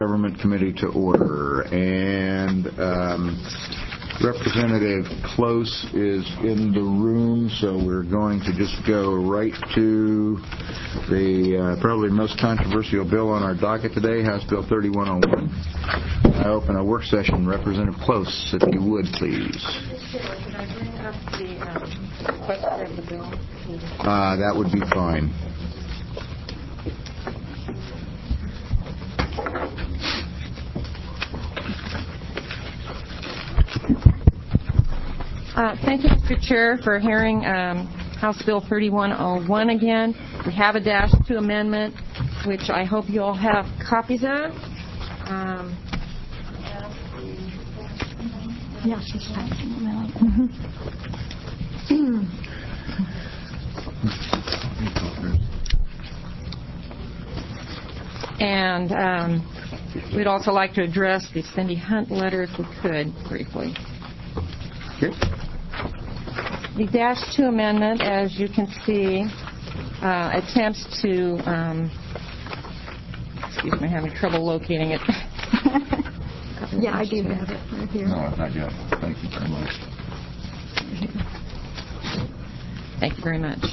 Government Committee to order, and Representative Close is in the room, so we're going to just go right to the probably most controversial bill on our docket today, House Bill 3101. I open a work session. Representative Close, if you would, please. Could I bring up the question of the bill? That would be fine. Thank you, Mr. Chair, for hearing House Bill 3101 again. We have a -2 amendment, which I hope you all have copies of. Yes, she's passing them out. And we'd also like to address the Cindy Hunt letter, if we could, briefly. Okay. The -2 amendment, as you can see, attempts to, excuse me, I'm having trouble locating it. Yeah, I do have it right here. No, not yet. Thank you very much. Thank you very much.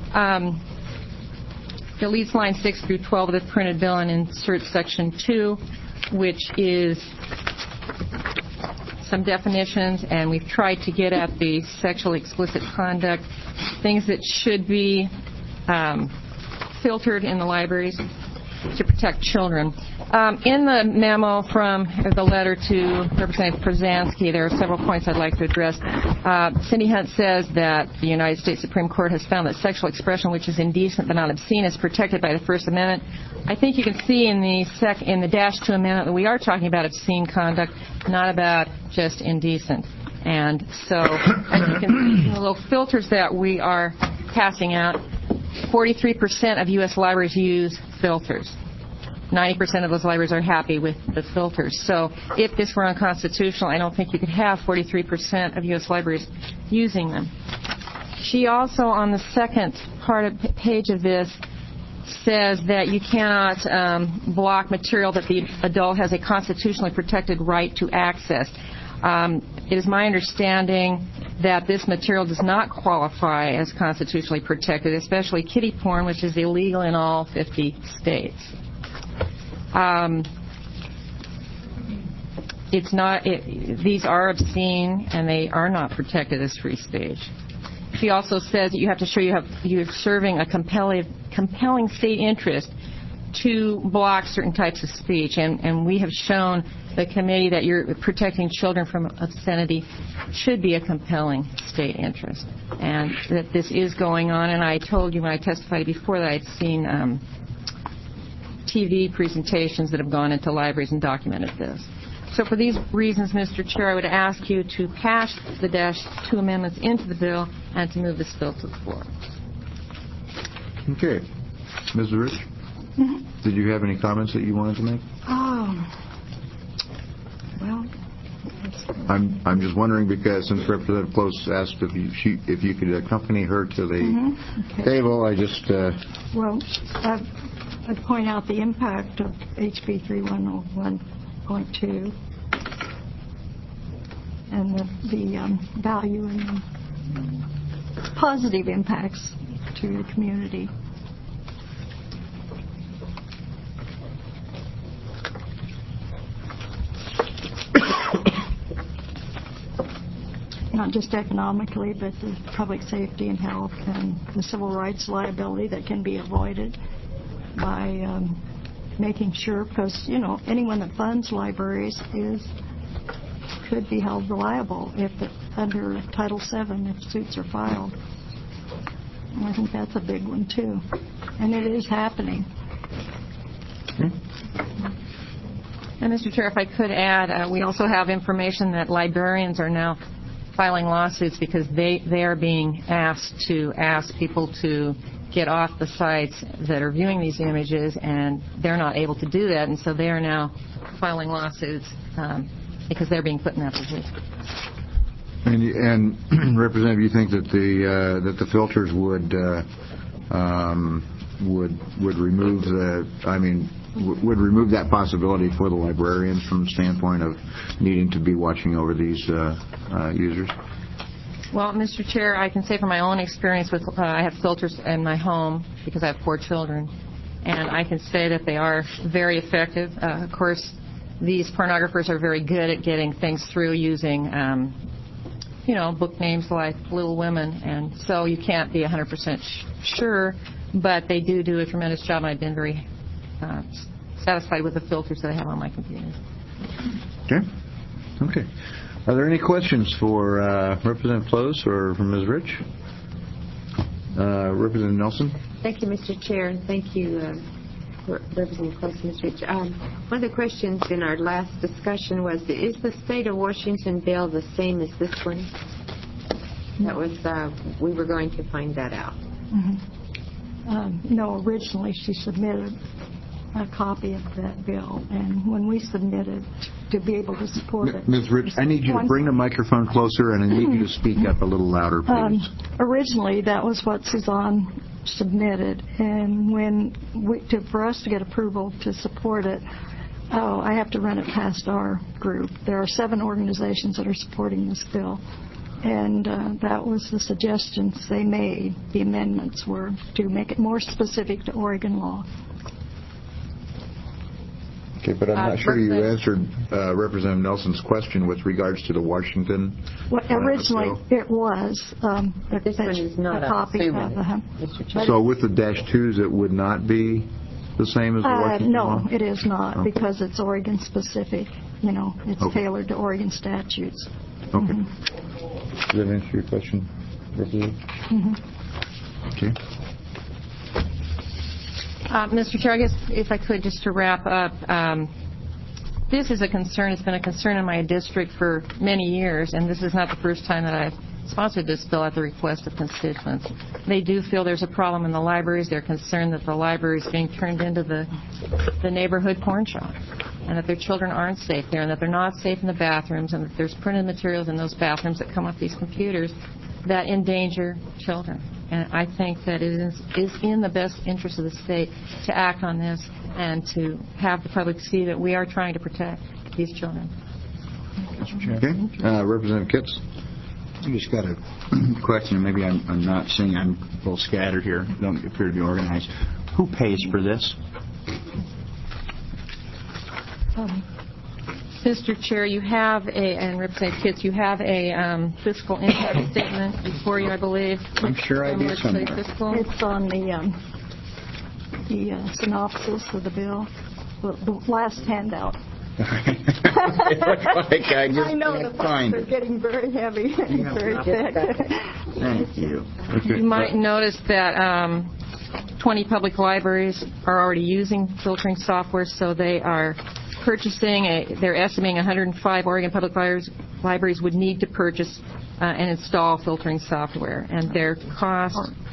Deletes lines 6 through 12 of the printed bill and inserts section 2, which is some definitions, and we've tried to get at the sexually explicit conduct, things that should be filtered in the libraries to protect children. In the memo from the letter to Representative Przansky, there are several points I'd like to address. Cindy Hunt says that the United States Supreme Court has found that sexual expression which is indecent but not obscene is protected by the First Amendment. I think you can see in the -2 amendment that we are talking about obscene conduct, not about just indecent. And so, as you can see from the little filters that we are passing out, 43% of U.S. libraries use filters. 90% of those libraries are happy with the filters. So if this were unconstitutional, I don't think you could have 43% of U.S. libraries using them. She also, on the second page of this, says that you cannot block material that the adult has a constitutionally protected right to access. It is my understanding that this material does not qualify as constitutionally protected, especially kiddie porn, which is illegal in all 50 states. These are obscene, and they are not protected as free speech. She also says that you have to show you're serving a compelling state interest to block certain types of speech, and we have shown the committee that you're protecting children from obscenity should be a compelling state interest, and that this is going on. And I told you when I testified before that I'd seen TV presentations that have gone into libraries and documented this. So for these reasons, Mr. Chair, I would ask you to pass the -2 amendments into the bill and to move this bill to the floor. Okay. Ms. Rich, did you have any comments that you wanted to make? Well, I'm just wondering because since Representative Close asked if you could accompany her to the table, I just... Well, I'd point out the impact of HB 3101.2 and the value and the positive impacts to the community. Not just economically, but the public safety and health and the civil rights liability that can be avoided by making sure, because, anyone that funds libraries could be held liable under Title VII if suits are filed. And I think that's a big one, too. And it is happening. And, Mr. Chair, if I could add, we also have information that librarians are now filing lawsuits because they are being asked to ask people to get off the sites that are viewing these images, and they're not able to do that, and so they are now filing lawsuits because they're being put in that position. And Representative, you think that the filters would remove the? I mean, would remove that possibility for the librarians from the standpoint of needing to be watching over these users? Well, Mr. Chair, I can say from my own experience with I have filters in my home because I have 4 children, and I can say that they are very effective. Of course, these pornographers are very good at getting things through using, book names like Little Women, and so you can't be 100% sure, but they do a tremendous job, and I've been very satisfied with the filters that I have on my computer. Okay. Are there any questions for Representative Close or for Ms. Rich? Representative Nelson? Thank you, Mr. Chair, and thank you, Representative Close and Ms. Rich. One of the questions in our last discussion was, is the state of Washington bill the same as this one? That was, we were going to find that out. Mm-hmm. No, originally she submitted a copy of that bill, and when we submitted to be able to support it... Ms. Rich, I need you to bring the microphone closer, and I need you to speak up a little louder, please. Originally, that was what Suzanne submitted, and for us to get approval to support it, I have to run it past our group. There are 7 organizations that are supporting this bill, and that was the suggestions they made. The amendments were to make it more specific to Oregon law. Okay, but I'm not sure you answered Representative Nelson's question with regards to the Washington. Well, originally it was. This one is not a copy of Mr. Chair. So with the -2s, it would not be the same as the Washington law? No, it is not, okay. Because it's Oregon specific. It's okay. tailored to Oregon statutes. Okay. Mm-hmm. Does that answer your question, Representative? Mm-hmm. Okay. Mr. Chair, I guess if I could, just to wrap up, this is a concern. It's been a concern in my district for many years, and this is not the first time that I've sponsored this bill at the request of constituents. They do feel there's a problem in the libraries. They're concerned that the library is being turned into the neighborhood porn shop, and that their children aren't safe there, and that they're not safe in the bathrooms, and that there's printed materials in those bathrooms that come off these computers that endanger children. And I think that it is in the best interest of the state to act on this and to have the public see that we are trying to protect these children. Okay. Representative Kitts? I just got a question. Maybe I'm not seeing. I'm a little scattered here. Don't appear to be organized. Who pays for this? Mr. Chair, you have and Representative Kitts, you have a fiscal impact statement before you, I believe. I'm sure I do somewhere. It's on the synopsis of the bill, the last handout. I know the files are getting very heavy, very thick. Thank you. You might notice that 20 public libraries are already using filtering software, so they are they're estimating 105 Oregon public libraries would need to purchase and install filtering software, and their cost,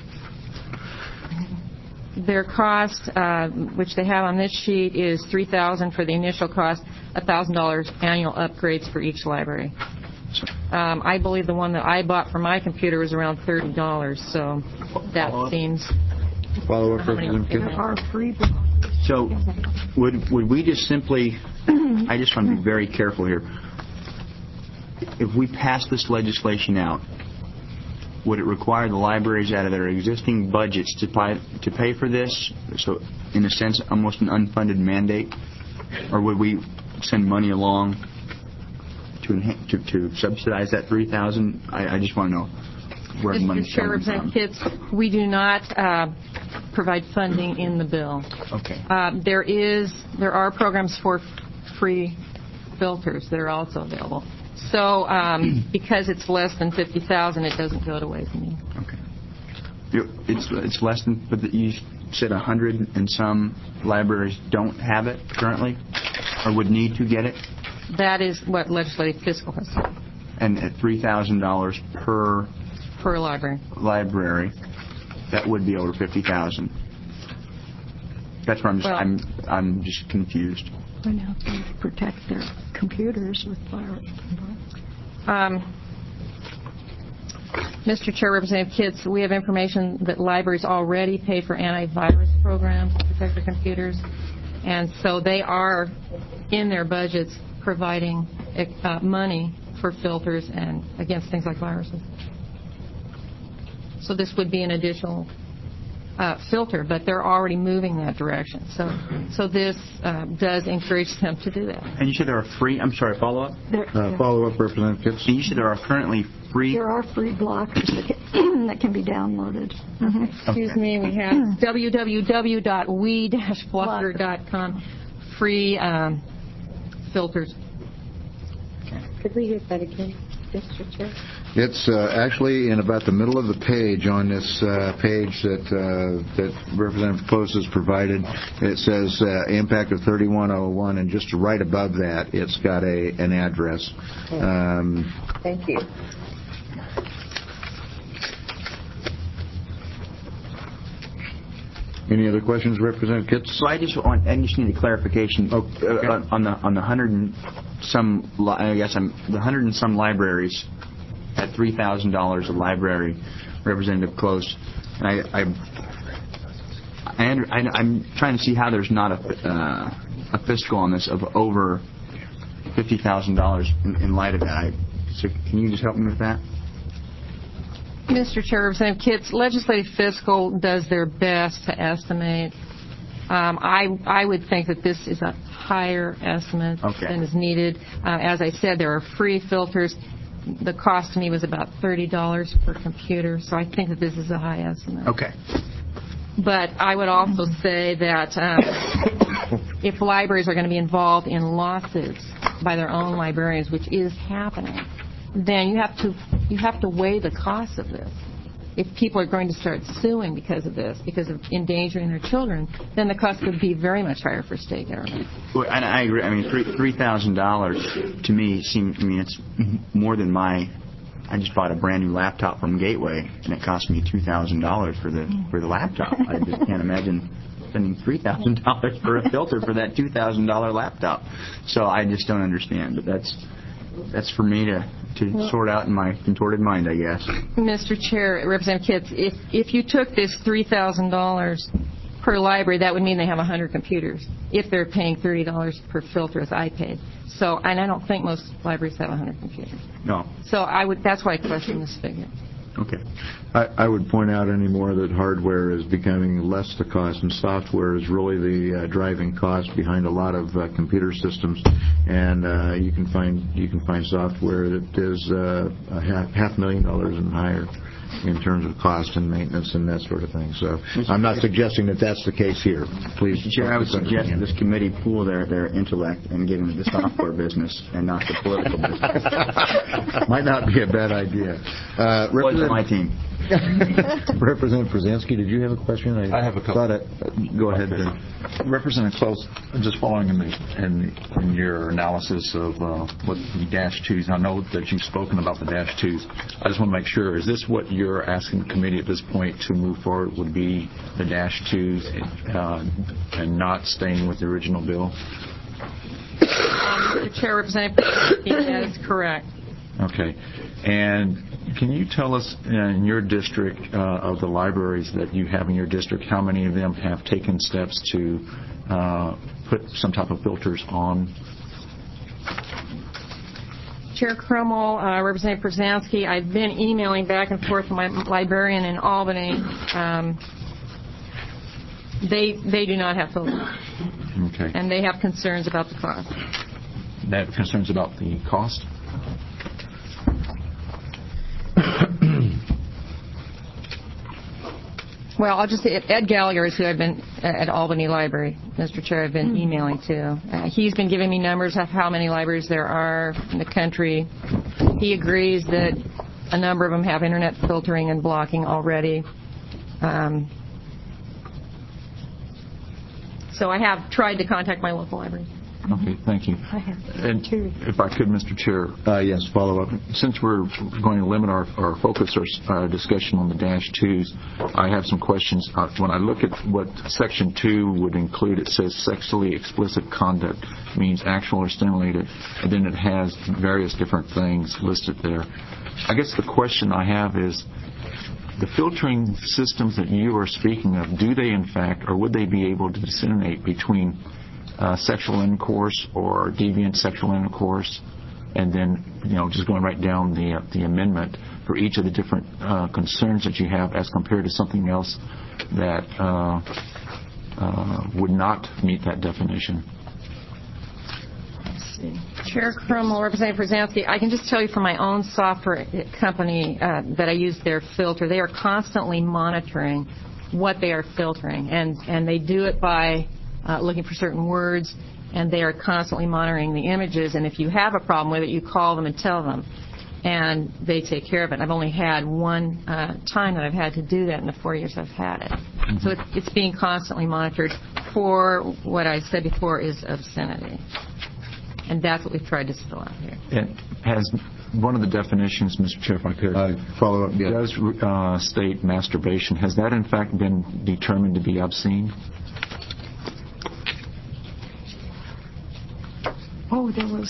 which they have on this sheet, is $3,000 for the initial cost, $1,000 annual upgrades for each library. I believe the one that I bought for my computer was around $30, so that seems... Follow up, Representative Kitts? So would we just simply, I just want to be very careful here, if we pass this legislation out, would it require the libraries out of their existing budgets to pay for this? So in a sense, almost an unfunded mandate? Or would we send money along to subsidize that $3,000? I just want to know where the money's coming from. Mr. Chair, Representative Kitts, we do not provide funding in the bill. Okay. There are programs for free filters that are also available. So because it's less than $50,000, it doesn't go to waste money. Okay. It's less than, but you said 100 and some libraries don't have it currently, or would need to get it. That is what legislative fiscal has said. And at $3,000 per library, that would be over $50,000. That's where I'm just confused. They have to protect their computers with fire. Mr. Chair, Representative Kitts, we have information that libraries already pay for antivirus programs to protect their computers, And so they are, in their budgets, providing money for filters and against things like viruses. So this would be an additional filter, but they're already moving that direction. So this does encourage them to do that. And you said there are free, I'm sorry, follow-up? Follow-up, Representative Kitts. And you said there are currently free... There are free blockers that can be downloaded. Excuse me, we have www.we-blocker.com, free filters. Could we hear that again, Mr. Chair? It's actually in about the middle of the page on this page that Representative Close has provided. It says impact of 3101, and just right above that, it's got an address. Thank you. Any other questions, Representative Kitts? So I just need a clarification on the 100 and some. I guess the 100 and some libraries at $3,000 a library, Representative Close. And I'm trying to see how there's not a fiscal on this of over $50,000 in light of that. So can you just help me with that? Mr. Chair, Representative Kitts, Legislative Fiscal does their best to estimate. I would think that this is a higher estimate than is needed. As I said, there are free filters. The cost to me was about $30 per computer, so I think that this is a high estimate. Okay. But I would also say that if libraries are going to be involved in lawsuits by their own librarians, which is happening, then you have to weigh the cost of this. If people are going to start suing because of this, because of endangering their children, then the cost would be very much higher for state government. Well, and I agree. I mean, $3,000 to me seems. I mean, it's more than my. I just bought a brand new laptop from Gateway, and it cost me $2,000 for the laptop. I just can't imagine spending $3,000 for a filter for that $2,000 laptop. So I just don't understand. But that's for me to sort out in my contorted mind, I guess. Mr. Chair, Representative Kitts, if you took this $3,000 per library, that would mean they have 100 computers if they're paying $30 per filter as I paid. So, and I don't think most libraries have 100 computers. No. So that's why I question this figure. Okay. I would point out anymore that hardware is becoming less the cost, and software is really the driving cost behind a lot of computer systems. And you can find software that is $500,000 and higher in terms of cost and maintenance and that sort of thing. So I'm not suggesting that that's the case here. Please. Mr. Chair, I would suggest that this committee pool their intellect and get into the software business and not the political business. Might not be a bad idea. What's my team? Representative Brzezinski, did you have a question? I have a couple. Go ahead. Representative Close, just following in your analysis of what the -2s. I know that you've spoken about the -2s. I just want to make sure, is this what you're asking the committee at this point to move forward would be the -2s and not staying with the original bill? Mr. Chair, Representative, that is correct. Okay. And can you tell us in your district, of the libraries that you have in your district, how many of them have taken steps to put some type of filters on? Chair Crummell, Representative Brzezinski, I've been emailing back and forth with my librarian in Albany. They do not have filters. Okay. And they have concerns about the cost. They have concerns about the cost? Well, I'll just say Ed Gallagher is who I've been at Albany Library, Mr. Chair, I've been emailing to. He's been giving me numbers of how many libraries there are in the country. He agrees that a number of them have internet filtering and blocking already. So I have tried to contact my local library. Okay, thank you. And if I could, Mr. Chair. Yes, follow up. Since we're going to limit our focus, our discussion on the -2s, I have some questions. When I look at what Section 2 would include, it says sexually explicit conduct means actual or stimulated, and then it has various different things listed there. I guess the question I have is, the filtering systems that you are speaking of, do they in fact, or would they be able to disseminate between sexual intercourse or deviant sexual intercourse, and then just going right down the amendment for each of the different concerns that you have as compared to something else that would not meet that definition. Chair Crummel, Representative Brzezinski, I can just tell you from my own software company that I use their filter, they are constantly monitoring what they are filtering, and they do it by looking for certain words, and they are constantly monitoring the images, and if you have a problem with it, you call them and tell them, and they take care of it. I've only had one time that I've had to do that in the 4 years I've had it. Mm-hmm. So it's being constantly monitored for what I said before is obscenity. And that's what we've tried to spell out here. It has one of the definitions, Mr. Chair, if I could follow up. Yeah. Does state masturbation. Has that in fact been determined to be obscene? Oh, there was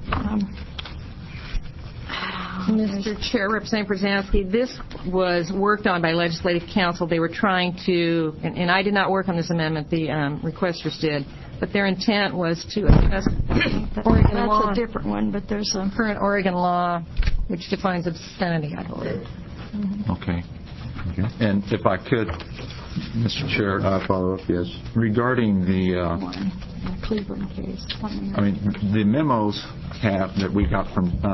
Mr. Chair, Representative Brzezinski, this was worked on by Legislative Council. They were trying to, and I did not work on this amendment, the requesters did, but their intent was to address Oregon law. That's a different one, but there's a current Oregon law which defines obscenity, I believe. Mm-hmm. Okay. And if I could, Mr. Chair, follow up, yes. Regarding the Cleveland case. I mean, the memos that we got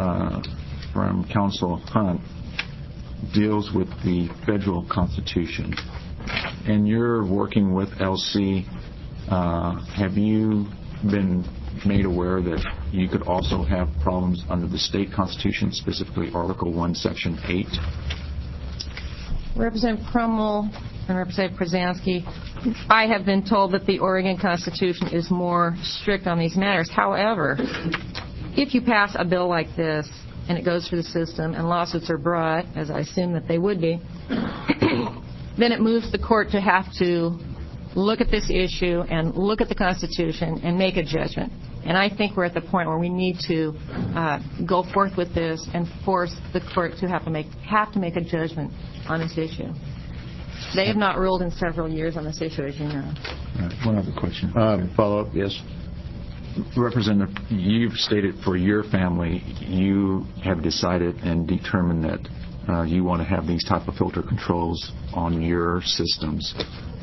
from Council Hunt deals with the federal Constitution, and you're working with LC. Have you been made aware that you could also have problems under the state Constitution, specifically Article 1, Section 8? Representative Crummel and Representative Brzezinski, I have been told that the Oregon Constitution is more strict on these matters. However, if you pass a bill like this and it goes through the system and lawsuits are brought, as I assume that they would be, then it moves the court to have to look at this issue and look at the Constitution and make a judgment. And I think we're at the point where we need to go forth with this and force the court to have to make a judgment on this issue. They have not ruled in several years on this issue, as you know. Right. One other question. Follow up, yes. Representative, you've stated for your family you have decided and determined that you want to have these type of filter controls on your systems.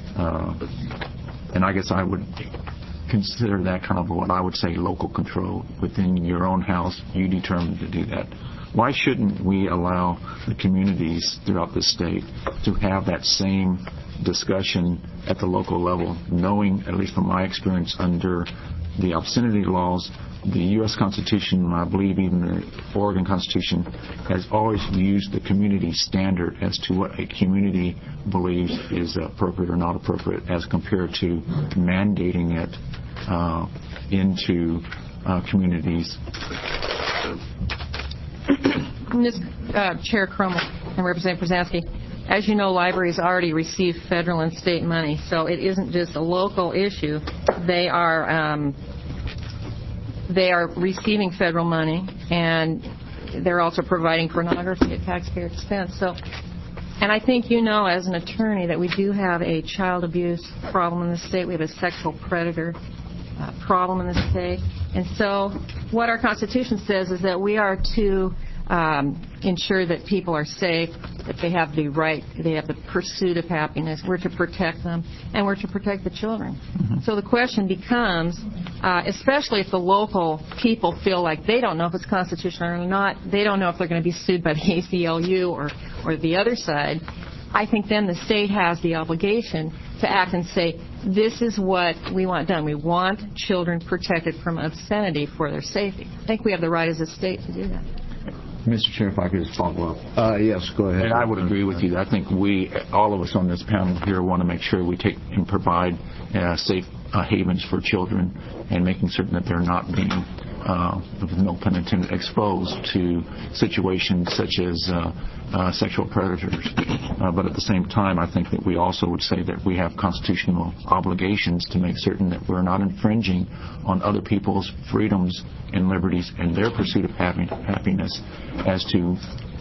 And I guess I would consider that kind of what I would say local control within your own house. You determined to do that. Why shouldn't we allow the communities throughout the state to have that same discussion at the local level, knowing, at least from my experience under the obscenity laws, the U.S. Constitution, and I believe even the Oregon Constitution, has always used the community standard as to what a community believes is appropriate or not appropriate as compared to mandating it into communities. Chair Crummel and Representative Brzezinski, as you know, libraries already receive federal and state money, so it isn't just a local issue. They are receiving federal money, and they're also providing pornography at taxpayer expense. So, and I think you know, as an attorney, that we do have a child abuse problem in the state. We have a sexual predator problem in the state. And so what our Constitution says is that we are to ensure that people are safe, that they have the right, they have the pursuit of happiness. We're to protect them, and we're to protect the children. Mm-hmm. So the question becomes, especially if the local people feel like they don't know if it's constitutional or not, they don't know if they're going to be sued by the ACLU or the other side, I think then the state has the obligation to act and say, this is what we want done. We want children protected from obscenity for their safety. I think we have the right as a state to do that. Mr. Chair, if I could just follow up. Yes, go ahead. And I would agree with you. I think all of us on this panel here want to make sure we take and provide safe havens for children and making certain that they're not being, with no pun intended, exposed to situations such as sexual predators. But at the same time, I think that we also would say that we have constitutional obligations to make certain that we're not infringing on other people's freedoms and liberties and their pursuit of happiness as to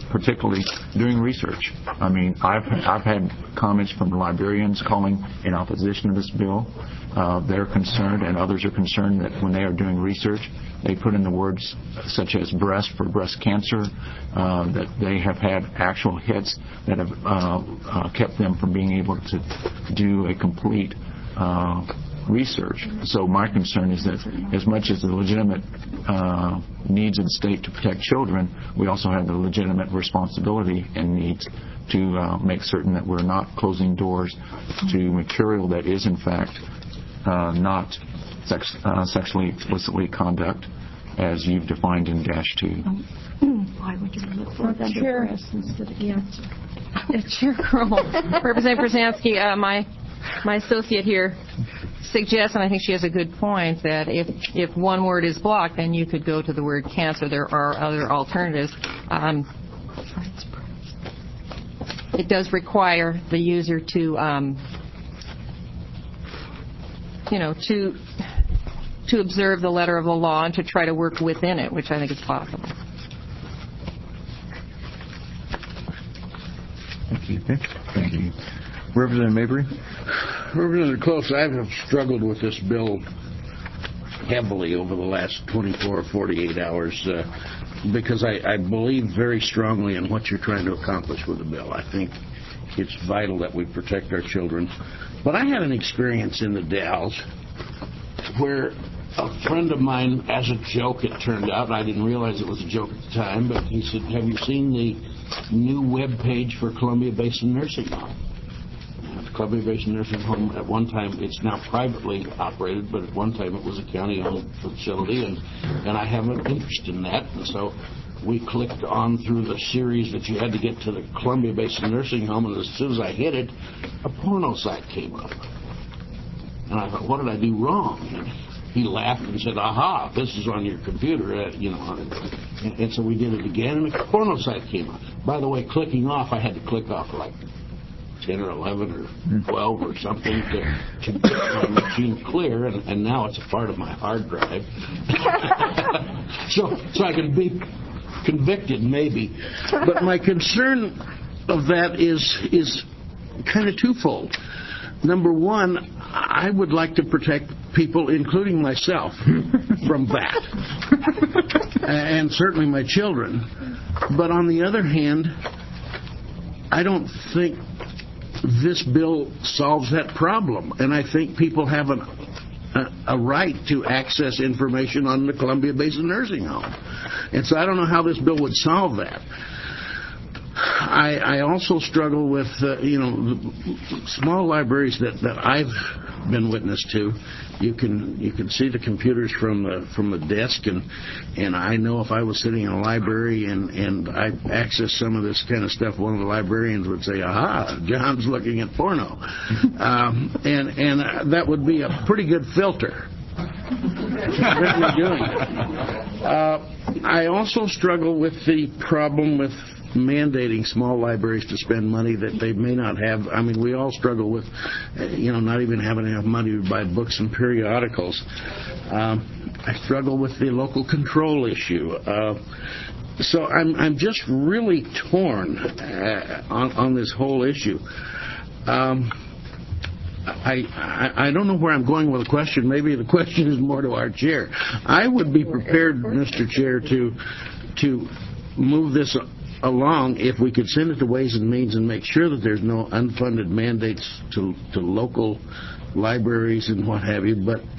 particularly doing research. I mean, I've had comments from librarians calling in opposition to this bill. They're concerned, and others are concerned, that when they are doing research, they put in the words such as breast for breast cancer, that they have had actual hits that have kept them from being able to do a complete research. So my concern is that as much as the legitimate needs of the state to protect children, we also have the legitimate responsibility and needs to make certain that we're not closing doors to material that is in fact not sexually explicitly conduct as you've defined in Dash 2. Why would you look for it under breast instead of cancer? Chair Crowell. Representative Brzezinski, my associate here suggests, and I think she has a good point, that if one word is blocked, then you could go to the word cancer. There are other alternatives. It does require the user to observe the letter of the law and to try to work within it, which I think is possible. Thank you. Thank you. Representative Mabry? Representative Close, I have struggled with this bill heavily over the last 24 or 48 hours because I believe very strongly in what you're trying to accomplish with the bill. I think it's vital that we protect our children. But I had an experience in the Dalles where a friend of mine, as a joke it turned out, I didn't realize it was a joke at the time, but he said, have you seen the new web page for Columbia Basin Nursing Home? Columbia Basin Nursing Home, at one time, it's now privately operated, but at one time it was a county-owned facility, and I have an interest in that, and so we clicked on through the series that you had to get to the Columbia Basin Nursing Home, and as soon as I hit it, a porno site came up. And I thought, what did I do wrong? And he laughed and said, aha, this is on your computer, and so we did it again, and a porno site came up. By the way, clicking off, I had to click off like 10 or 11 or 12 or something to get my machine clear, and now it's a part of my hard drive. so I can be convicted, maybe. But my concern of that is kind of twofold. Number one, I would like to protect people, including myself, from that, and certainly my children. But on the other hand, I don't think this bill solves that problem, and I think people have a right to access information on the Columbia Basin Nursing Home. And so I don't know how this bill would solve that. I also struggle with, small libraries that I've been witness to. You can see the computers from the desk, and I know if I was sitting in a library and I accessed some of this kind of stuff, one of the librarians would say, aha, John's looking at porno. And that would be a pretty good filter. I also struggle with the problem with mandating small libraries to spend money that they may not have. I mean, we all struggle with, not even having enough money to buy books and periodicals. I struggle with the local control issue. So I'm just really torn on this whole issue. I don't know where I'm going with the question. Maybe the question is more to our chair. I would be prepared, Mr. Chair, to move this along if we could send it to Ways and Means and make sure that there's no unfunded mandates to local libraries and what have you.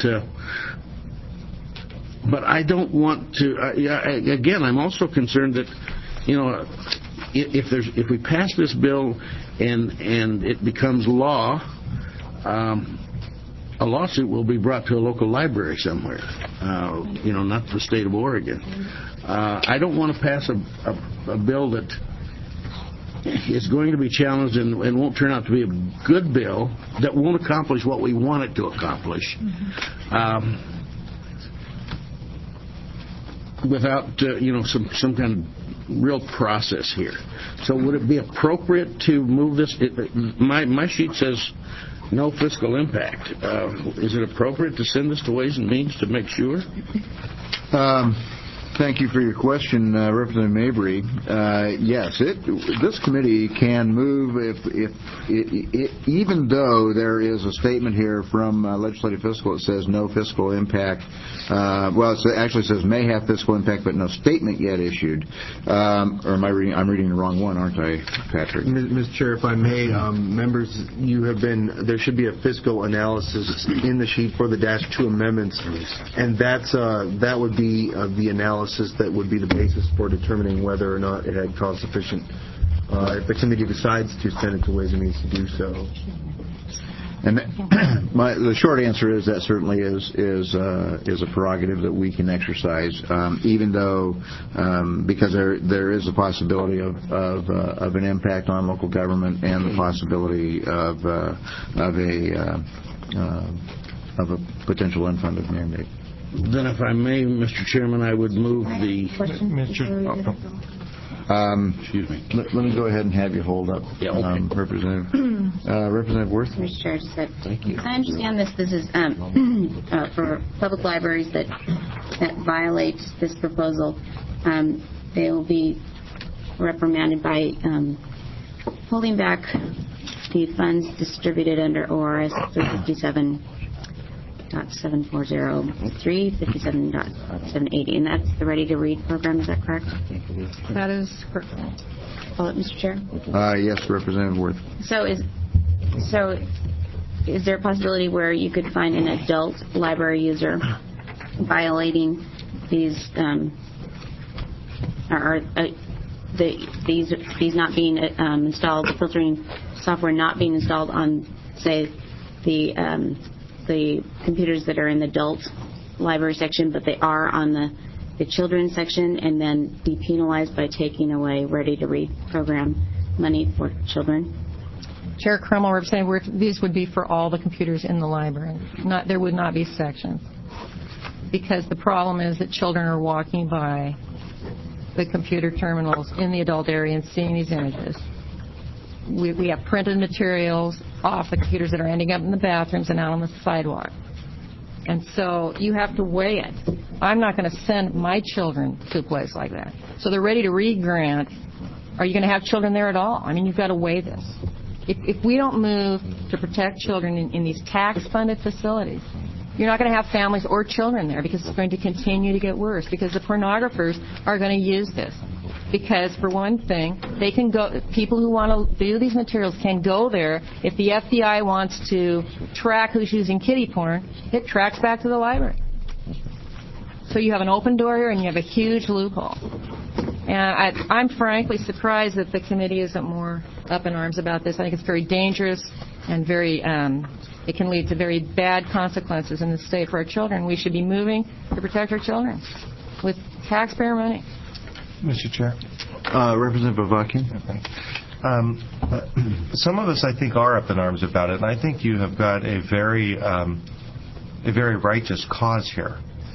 But I don't want to. Again, I'm also concerned that if we pass this bill and it becomes law, a lawsuit will be brought to a local library somewhere, not the state of Oregon. I don't want to pass a bill that is going to be challenged and won't turn out to be a good bill that won't accomplish what we want it to accomplish without some kind of real process here. So would it be appropriate to move this? My sheet says no fiscal impact. Is it appropriate to send this to Ways and Means to make sure? Thank you for your question, Representative Mabry. Yes, this committee can move even though there is a statement here from Legislative Fiscal that says no fiscal impact. Well, it actually says may have fiscal impact, but no statement yet issued. Or am I reading? I'm reading the wrong one, aren't I, Patrick? Mr. Chair, if I may, members, there should be a fiscal analysis in the sheet for the -2 amendments, and that would be the analysis that would be the basis for determining whether or not it had cost sufficient. If the committee decides to send it to Ways and Means to do so. And the short answer is that certainly is a prerogative that we can exercise, even though because there is a possibility of an impact on local government and the possibility of a potential unfunded mandate. Then, if I may, Mr. Chairman, I would move the... Excuse me. Let me go ahead and have you hold up, Representative Worth. Mr. Chair, Thank you. I understand this is for public libraries that violate this proposal. They will be reprimanded by holding back the funds distributed under ORS 357.7403, 57.780, and that's the Ready to Read program. Is that correct? That is correct. Follow up, Mr. Chair. Yes, Representative Worth. So is there a possibility where you could find an adult library user violating these these not being installed, the filtering software not being installed on, say, the computers that are in the adult library section, but they are on the children's section, and then be penalized by taking away Ready to Read program money for children? Chair Crummel, Representative Worth, these would be for all the computers in the library. There would not be sections. Because the problem is that children are walking by the computer terminals in the adult area and seeing these images. We have printed materials off the computers that are ending up in the bathrooms and out on the sidewalk. And so you have to weigh it. I'm not going to send my children to a place like that. So the Ready to Read grant, are you going to have children there at all? I mean, you've got to weigh this. If we don't move to protect children in these tax-funded facilities, you're not going to have families or children there, because it's going to continue to get worse, because the pornographers are going to use this. Because, for one thing, they can go. People who want to view these materials can go there. If the FBI wants to track who's using kiddie porn, it tracks back to the library. So you have an open door here, and you have a huge loophole. And I'm frankly surprised that the committee isn't more up in arms about this. I think it's very dangerous and very. It can lead to very bad consequences in the state for our children. We should be moving to protect our children with taxpayer money. Mr. Chair. Representative Avakian. Okay. Some of us, I think, are up in arms about it, and I think you have got a very righteous cause here.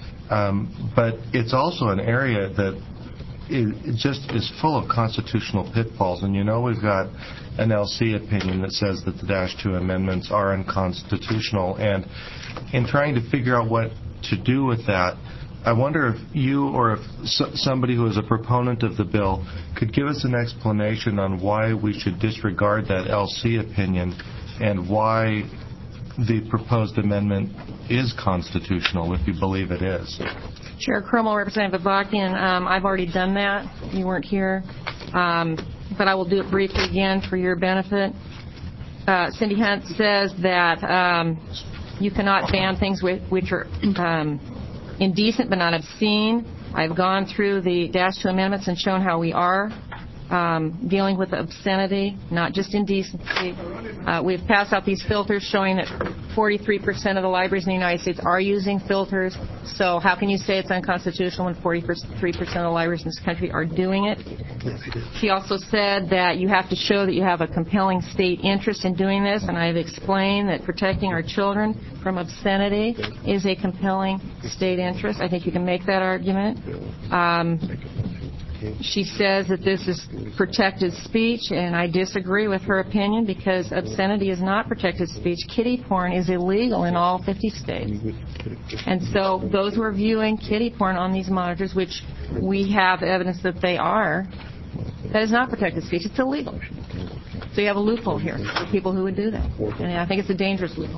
But it's also an area that it just is full of constitutional pitfalls. And we've got an LC opinion that says that the -2 amendments are unconstitutional. And in trying to figure out what to do with that, I wonder if you or if somebody who is a proponent of the bill could give us an explanation on why we should disregard that LC opinion and why the proposed amendment is constitutional, if you believe it is. Chair Crummel, Representative Avakian, I've already done that. You weren't here. But I will do it briefly again for your benefit. Cindy Hunt says that you cannot ban things which are indecent but not obscene. I've gone through the -2 amendments and shown how we are dealing with obscenity, not just indecency. We've passed out these filters showing that 43% of the libraries in the United States are using filters. So how can you say it's unconstitutional when 43% of the libraries in this country are doing it? She also said that you have to show that you have a compelling state interest in doing this, and I've explained that protecting our children from obscenity is a compelling state interest. I think you can make that argument. She says that this is protected speech, and I disagree with her opinion because obscenity is not protected speech. Kiddie porn is illegal in all 50 states. And so those who are viewing kiddie porn on these monitors, which we have evidence that they are, that is not protected speech. It's illegal. So you have a loophole here for people who would do that. And I think it's a dangerous loophole.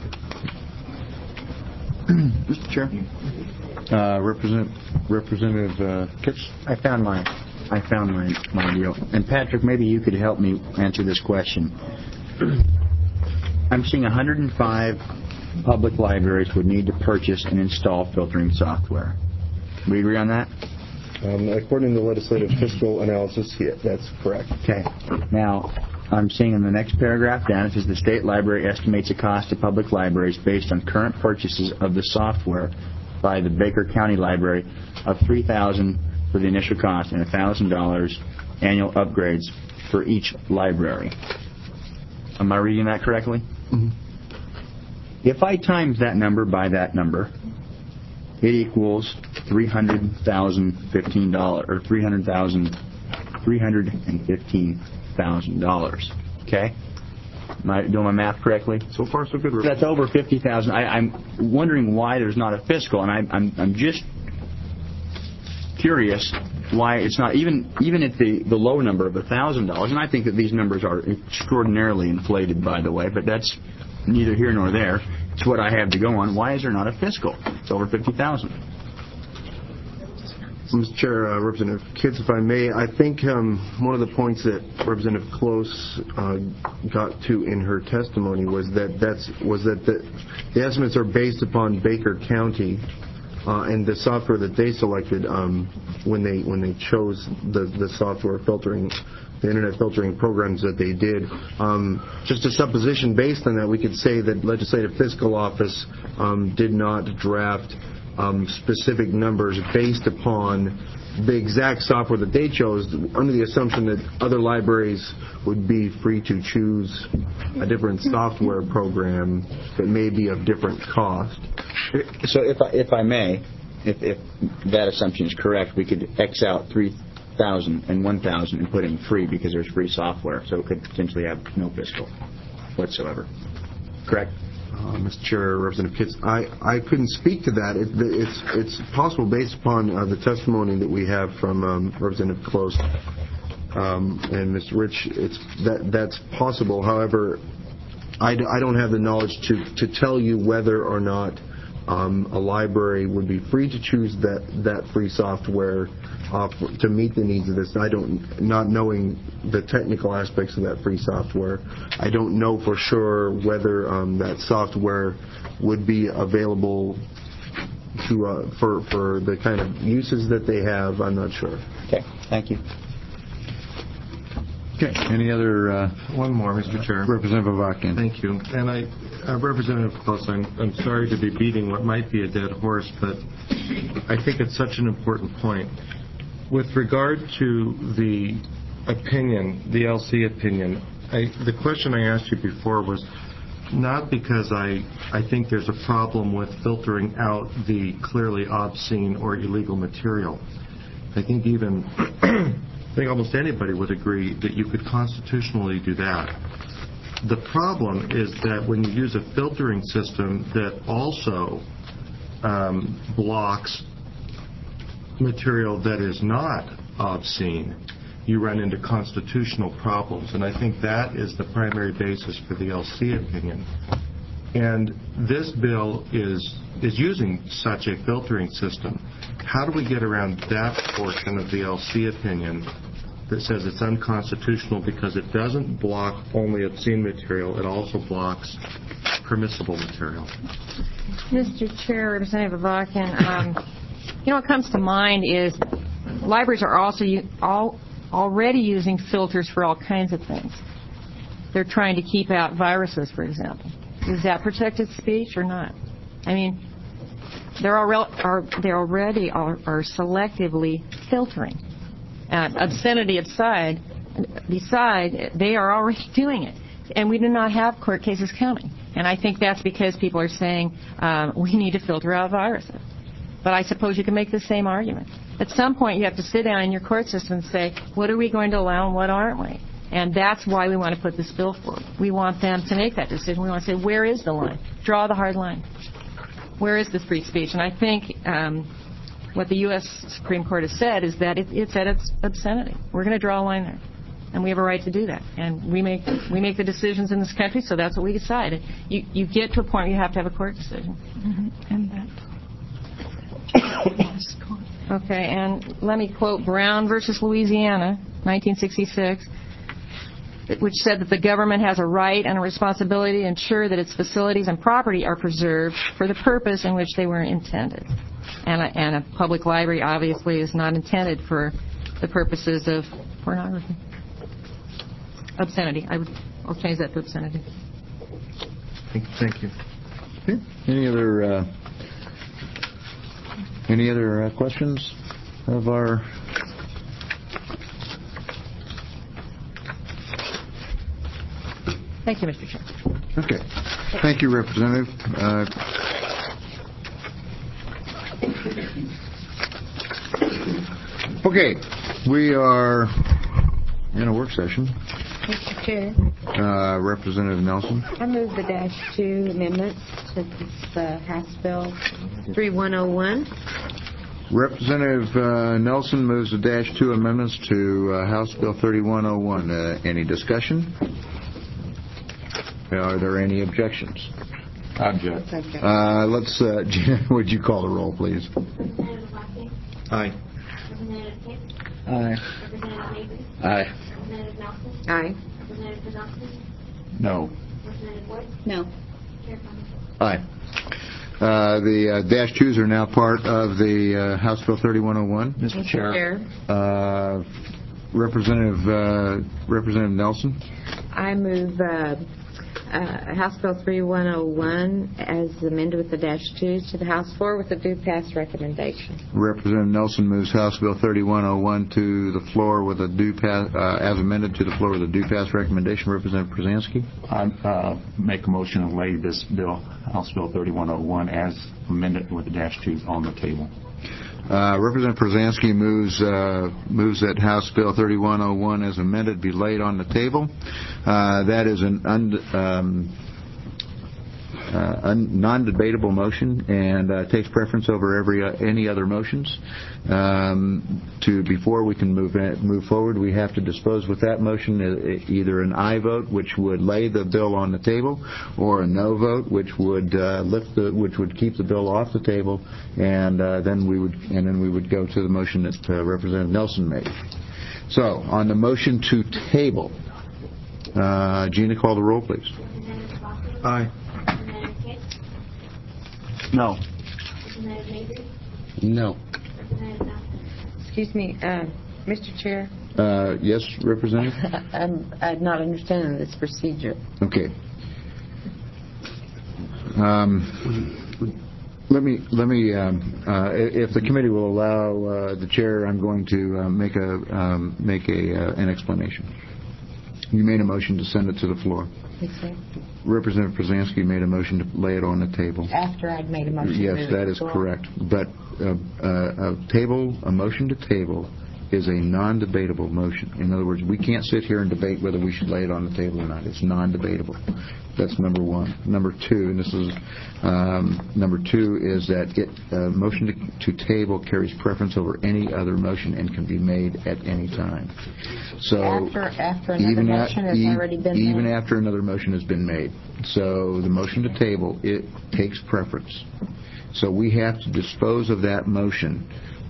Mr. Chair. Representative Kitts? I found my deal. And Patrick, maybe you could help me answer this question. I'm seeing 105 public libraries would need to purchase and install filtering software. We agree on that? According to the legislative fiscal analysis, yeah, that's correct. Okay. Now, I'm seeing in the next paragraph down, it says the state library estimates the cost to public libraries based on current purchases of the software by the Baker County Library of $3,000 for the initial cost and $1,000 annual upgrades for each library. Am I reading that correctly? Mm-hmm. If I times that number by that number, it equals $315,000. Okay? Am I doing my math correctly? So far, so good. That's over $50,000. I'm wondering why there's not a fiscal, and I'm just curious why it's not even at the low number of $1,000. And I think that these numbers are extraordinarily inflated, by the way, but that's neither here nor there. It's what I have to go on. Why is there not a fiscal? It's over $50,000. Mr. Chair, Representative Kitts, if I may, I think one of the points that Representative Close got to in her testimony was that the estimates are based upon Baker County and the software that they selected when they chose the software filtering, the internet filtering programs that they did. Just a supposition based on that, we could say that Legislative Fiscal Office did not draft specific numbers based upon the exact software that they chose, under the assumption that other libraries would be free to choose a different software program that may be of different cost. So if I may, if that assumption is correct, we could X out 3,000 and 1,000 and put in free because there's free software, so it could potentially have no fiscal whatsoever. Correct? Mr. Chair, Representative Kitts, I couldn't speak to that. It's possible based upon the testimony that we have from Representative Close and Mr. Rich. That's possible. However, I don't have the knowledge to tell you whether or not a library would be free to choose that free software to meet the needs of this. Not knowing the technical aspects of that free software, I don't know for sure whether that software would be available for the kind of uses that they have. I'm not sure. Okay, thank you. Okay, any other? One more, Mr. Chair. Representative Avakian. Thank you. And Representative Close, I'm sorry to be beating what might be a dead horse, but I think it's such an important point. With regard to the opinion, the LC opinion, the question I asked you before was not because I think there's a problem with filtering out the clearly obscene or illegal material. I think almost anybody would agree that you could constitutionally do that. The problem is that when you use a filtering system that also blocks material that is not obscene, you run into constitutional problems. And I think that is the primary basis for the LC opinion. And this bill is using such a filtering system. How do we get around that portion of the LC opinion that says it's unconstitutional because it doesn't block only obscene material, it also blocks permissible material? Mr. Chair, Representative Avakian, what comes to mind is libraries are also already using filters for all kinds of things. They're trying to keep out viruses, for example. Is that protected speech or not? I mean, they already are selectively filtering. Obscenity aside, they are already doing it. And we do not have court cases coming. And I think that's because people are saying we need to filter out viruses. But I suppose you can make the same argument. At some point, you have to sit down in your court system and say, what are we going to allow and what aren't we? And that's why we want to put this bill forward. We want them to make that decision. We want to say, where is the line? Draw the hard line. Where is this free speech? And I think what the U.S. Supreme Court has said is that it's at its obscenity. We're going to draw a line there. And we have a right to do that. And we make the decisions in this country, so that's what we decide. You get to a point where you have to have a court decision. Mm-hmm. And that. Okay, and let me quote Brown versus Louisiana, 1966, which said that the government has a right and a responsibility to ensure that its facilities and property are preserved for the purpose in which they were intended. And a public library, obviously, is not intended for the purposes of pornography. Obscenity. I'll change that to obscenity. Thank you. Okay. Any other questions of our... Thank you, Mr. Chair. Okay. Thank you, Representative. Okay. We are in a work session. Mr. Chair, Representative Nelson. I move the -2 amendments to this House Bill 3101. Representative Nelson moves the -2 amendments to House Bill 3101. Any discussion? Are there any objections? Object. Let's, Gina, would you call the roll, please? Representative Lockett. Aye. Representative Hicks. Aye. Representative Mabry. Aye. Representative Nelson. Aye. Representative Podolsky. No. Representative Wood. No. Chair Thomas. Aye. The -2s are now part of the House Bill 3101. Mr. Chair. Representative Nelson. I move House Bill 3101 as amended with the -2s to the House floor with a due pass recommendation. Representative Nelson moves House Bill 3101 to the floor with a due pass, as amended to the floor with a due pass recommendation. Representative Brzezinski. I make a motion to lay this bill, House Bill 3101, as amended with the -2s on the table. Representative Brzezinski moves that House Bill 3101 as amended be laid on the table. That is a non-debatable motion and takes preference over any other motions. Before we can move forward, we have to dispose with that motion either an aye vote, which would lay the bill on the table, or a no vote, which would keep the bill off the table, and then we would go to the motion that Representative Nelson made. So, on the motion to table, Gina, call the roll, please. Representative Lockett. Aye. Representative Hicks. No. Representative Mabry. No. Representative Nelson. Excuse me, Mr. Chair. Yes, Representative? I'm not understanding this procedure. Okay. Let me. If the committee will allow the chair, I'm going to make an explanation. You made a motion to send it to the floor. Okay. Representative Brzezinski made a motion to lay it on the table. After I'd made a motion. Yes, that is correct. But a motion to table is a non-debatable motion. In other words, we can't sit here and debate whether we should lay it on the table or not. It's non-debatable. That's number one. Number two, and this is number two, is that motion to table carries preference over any other motion and can be made at any time. So after another motion has already been made. Even after another motion has been made. So the motion to table, it takes preference. So we have to dispose of that motion.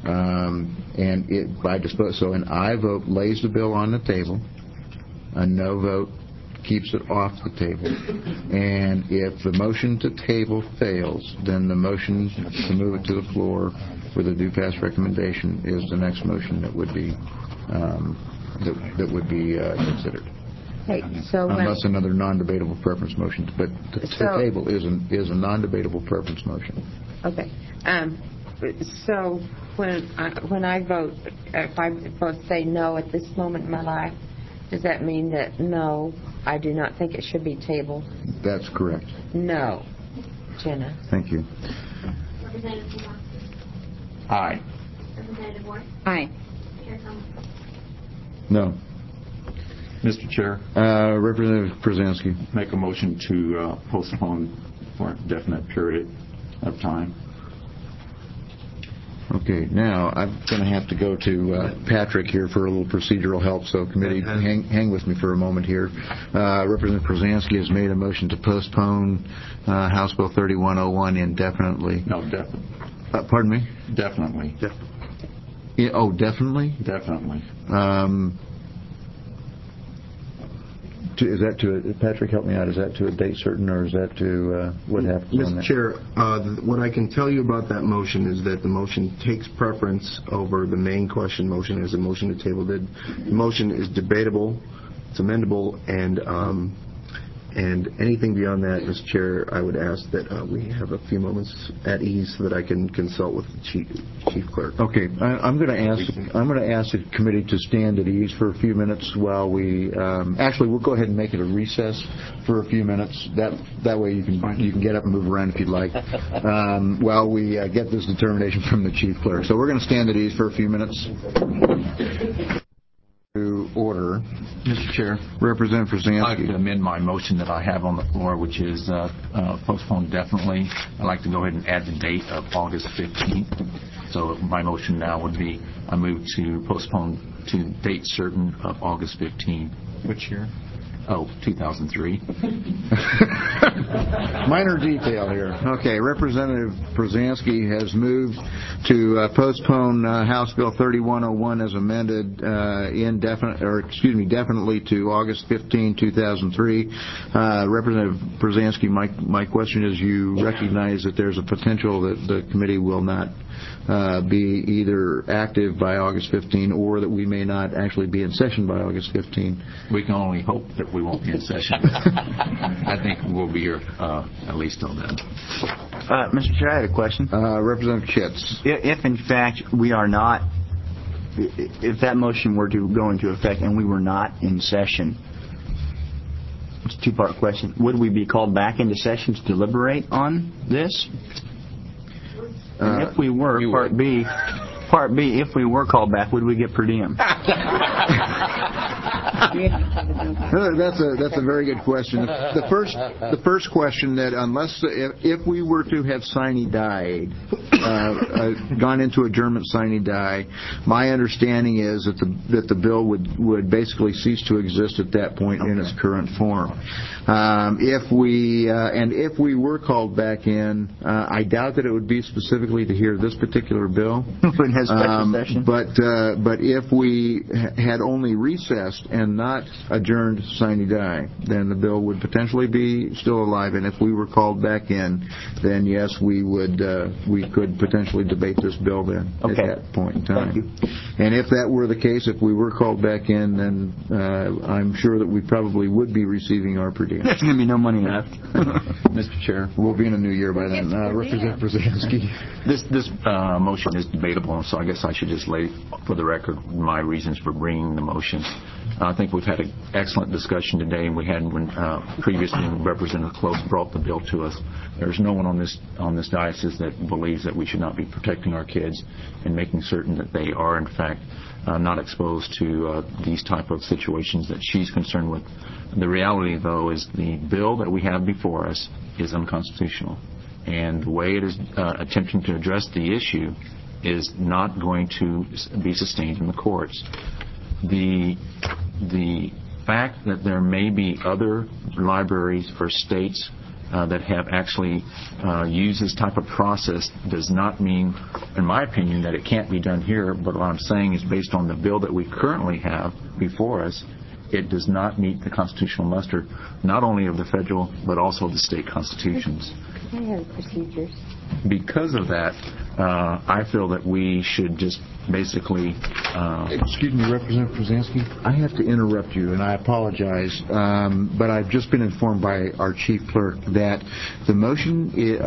So an aye vote lays the bill on the table. A no vote keeps it off the table. And if the motion to table fails, then the motion to move it to the floor with a due pass recommendation is the next motion that would be considered. Hey, so unless another non-debatable preference motion, but the table is a non-debatable preference motion. Okay. So when I vote, if I vote say no at this moment in my life, does that mean that no, I do not think it should be tabled? That's correct. No. Jenna. Thank you. Representative Podolsky. Aye. Representative Ward, Aye. Chair Thomas. No. Mr. Chair, Representative Brzezinski. make a motion to postpone for a definite period of time. Okay, now I'm going to have to go to Patrick here for a little procedural help, so committee, hang with me for a moment here. Representative Brzezinski has made a motion to postpone House Bill 3101 indefinitely. No, definitely. Pardon me? Definitely. Definitely? Definitely. Is that to Patrick? Help me out. Is that to a date certain, or is that to what happens on Mr. that? Chair, what I can tell you about that motion is that the motion takes preference over the main question motion, as the motion to table did. The motion is debatable, it's amendable, and anything beyond that, Mr. Chair, I would ask that we have a few moments at ease so that I can consult with the chief clerk. Okay, I'm going to ask the committee to stand at ease for a few minutes while we. Actually, we'll go ahead and make it a recess for a few minutes. That way you can get up and move around if you'd like, while we get this determination from the chief clerk. So we're going to stand at ease for a few minutes. To order, Mr. Chair, Representative Brzezinski. I'd like to amend my motion that I have on the floor, which is postponed definitely. I'd like to go ahead and add the date of August 15th. So my motion now would be I move to postpone to date certain of August 15th. Which year? Oh, 2003. Minor detail here. Okay, Representative Brzezinski has moved to postpone House Bill 3101 as amended definitely to August 15, 2003. Representative Brzezinski, my question is, you recognize that there's a potential that the committee will not be either active by August 15 or that we may not actually be in session by August 15. We can only hope that we won't be in session. I think we'll be here at least till then. Mr. Chair, I had a question. Representative Chitz. If in fact we are not, if that motion were to go into effect and we were not in session, it's a two-part question. Would we be called back into session to deliberate on this? And if we were, Part B, if we were called back, would we get per diem? That's a very good question. The first question that if we were to have sine die, gone into adjournment sine die, my understanding is that the bill would basically cease to exist at that point in its current form. If we were called back in, I doubt that it would be specifically to hear this particular bill. But if we had only recessed and not adjourned sine die, then the bill would potentially be still alive. And if we were called back in, then yes, we could potentially debate this bill then at that point in time. Thank you. And if that were the case, if we were called back in, then I'm sure that we probably would be receiving our per diem. There's going to be no money left. Mr. Chair, we'll be in a new year by then. Representative Brzezinski. This motion is debatable, so I guess I should just lay for the record my reasons for bringing the motion. I think we've had an excellent discussion today, and we had when previously Representative Close brought the bill to us. There's no one on this diocese that believes that we should not be protecting our kids and making certain that they are, in fact, not exposed to these type of situations that she's concerned with. The reality, though, is the bill that we have before us is unconstitutional. And the way it is attempting to address the issue is not going to be sustained in the courts. The fact that there may be other libraries or states that have actually used this type of process does not mean, in my opinion, that it can't be done here. But what I'm saying is, based on the bill that we currently have before us, it does not meet the constitutional muster, not only of the federal, but also the state constitutions. I have procedures. Because of that, I feel that we should just basically Excuse me, Representative Krasinski. I have to interrupt you, and I apologize, but I've just been informed by our chief clerk that the motion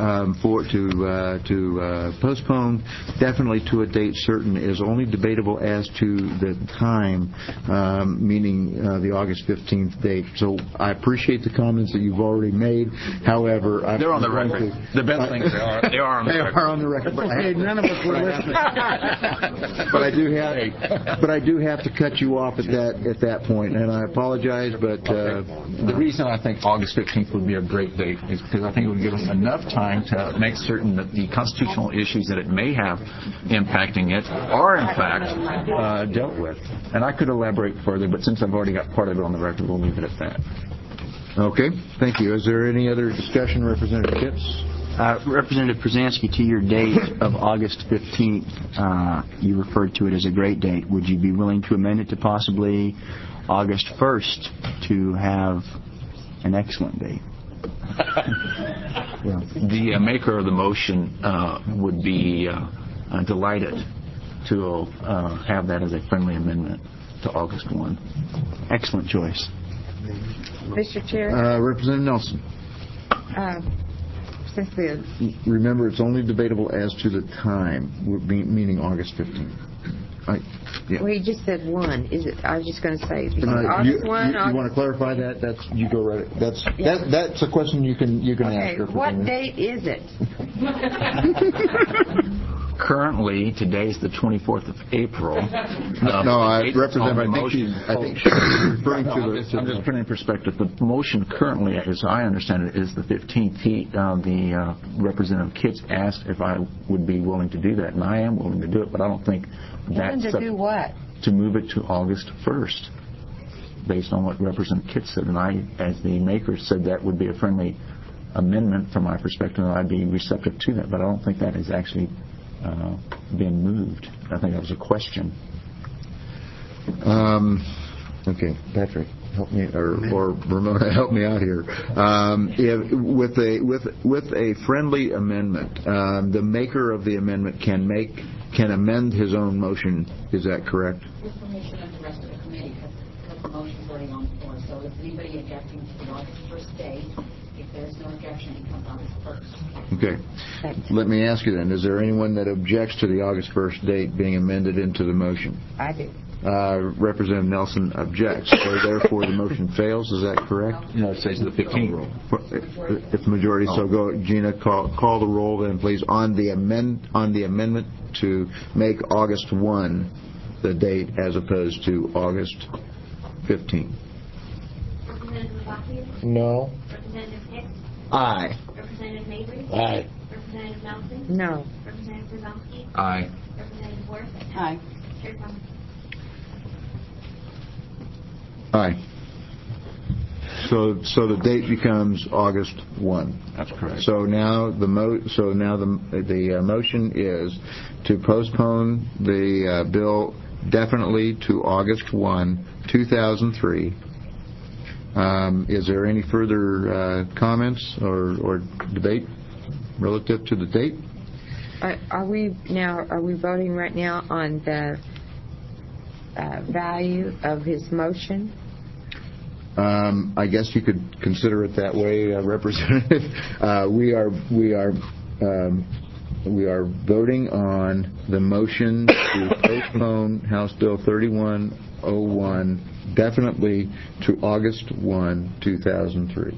to postpone definitely to a date certain is only debatable as to the time, meaning the August 15th date. So I appreciate the comments that you've already made. However, they're on the record. The best thing they are on the record. They are on the record. But Hey, none of us were listening. But I do have to cut you off at that point, and I apologize. But the reason I think August 15th would be a great date is because I think it would give us enough time to make certain that the constitutional issues that it may have impacting it are in fact dealt with. And I could elaborate further, but since I've already got part of it on the record, we'll leave it at that. Okay, thank you. Is there any other discussion, Representative Kitts? Representative Przansky, to your date of August 15th, you referred to it as a great date. Would you be willing to amend it to possibly August 1st to have an excellent date? The maker of the motion would be delighted to have that as a friendly amendment to August 1. Excellent choice. Mr. Chair? Representative Nelson. Remember, it's only debatable as to the time, meaning August 15th. Well, he just said 1. Is it? I was just going to say August 1. You want to clarify that? You go right. That's a question you can ask her. What date is it? Currently, today's the 24th of April. I think she's referring to the... I'm just putting it in perspective. The motion currently, as I understand it, is the 15th. The Representative Kitts asked if I would be willing to do that, and I am willing to do it, but I don't think that's... to do what? To move it to August 1st, based on what Representative Kitts said, and I, as the maker, said that would be a friendly amendment from my perspective, and I'd be receptive to that, but I don't think that has actually been moved. I think that was a question. Okay, Patrick, help me, or Ramona, help me out here. With a friendly amendment, the maker of the amendment can amend his own motion. Is that correct? With permission of the rest of the committee, because the motion's already on the floor. So if anybody objecting to the August 1st date, if there's no objection, it comes August 1st. Okay. Let me ask you then, is there anyone that objects to the August 1st date being amended into the motion? I do. Representative Nelson objects. So therefore the motion fails. Is that correct? No, it says the 15th. It's majority. So go, Gina, call the roll then, please, on the amendment to make August 1 the date as opposed to August 15. Representative Bachir? No. Representative Hicks? Aye. Representative Mabry? Aye. Representative Nelson? No. Representative Przansky? Aye. Representative Worth? Aye. Chair Thomas? Aye. So the date becomes August 1. That's correct. So now the motion is to postpone the bill definitely to August 1, 2003. Is there any further comments or debate relative to the date? Are we voting right now on the value of his motion? I guess you could consider it that way, Representative. We are voting on the motion to postpone House Bill 3101 definitely to August 1, 2003.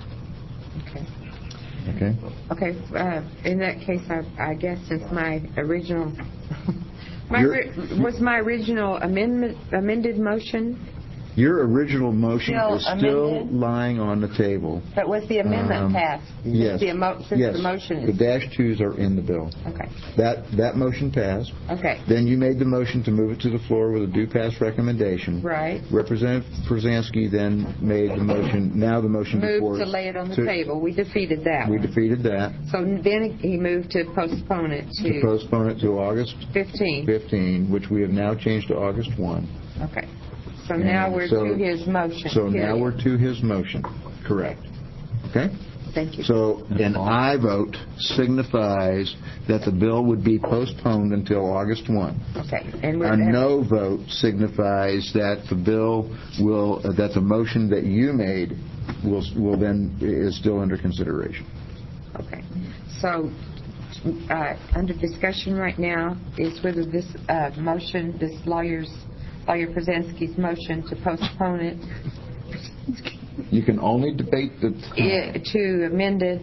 Okay. Okay. In that case, I guess since my original was my original amended motion. Your original motion Still is still amended? lying on the table. But was the amendment passed? Yes. The motion is... The -2s are in the bill. Okay. That motion passed. Okay. Then you made the motion to move it to the floor with a due pass recommendation. Right. Representative Przansky then made the motion. Now the motion before moved to lay it on the table. We defeated that. We defeated that. So then he moved to postpone it to postpone it to August 15, which we have now changed to August 1. Okay. So now we're to his motion. So now we're to his motion. Correct. Okay? Thank you. So an aye vote signifies that the bill would be postponed until August 1. Okay. And A no vote signifies that the bill will, that the motion that you made will then is still under consideration. Okay. So under discussion right now is whether this motion, this lawyer Przanski's motion to postpone it. You can only debate the to amend it.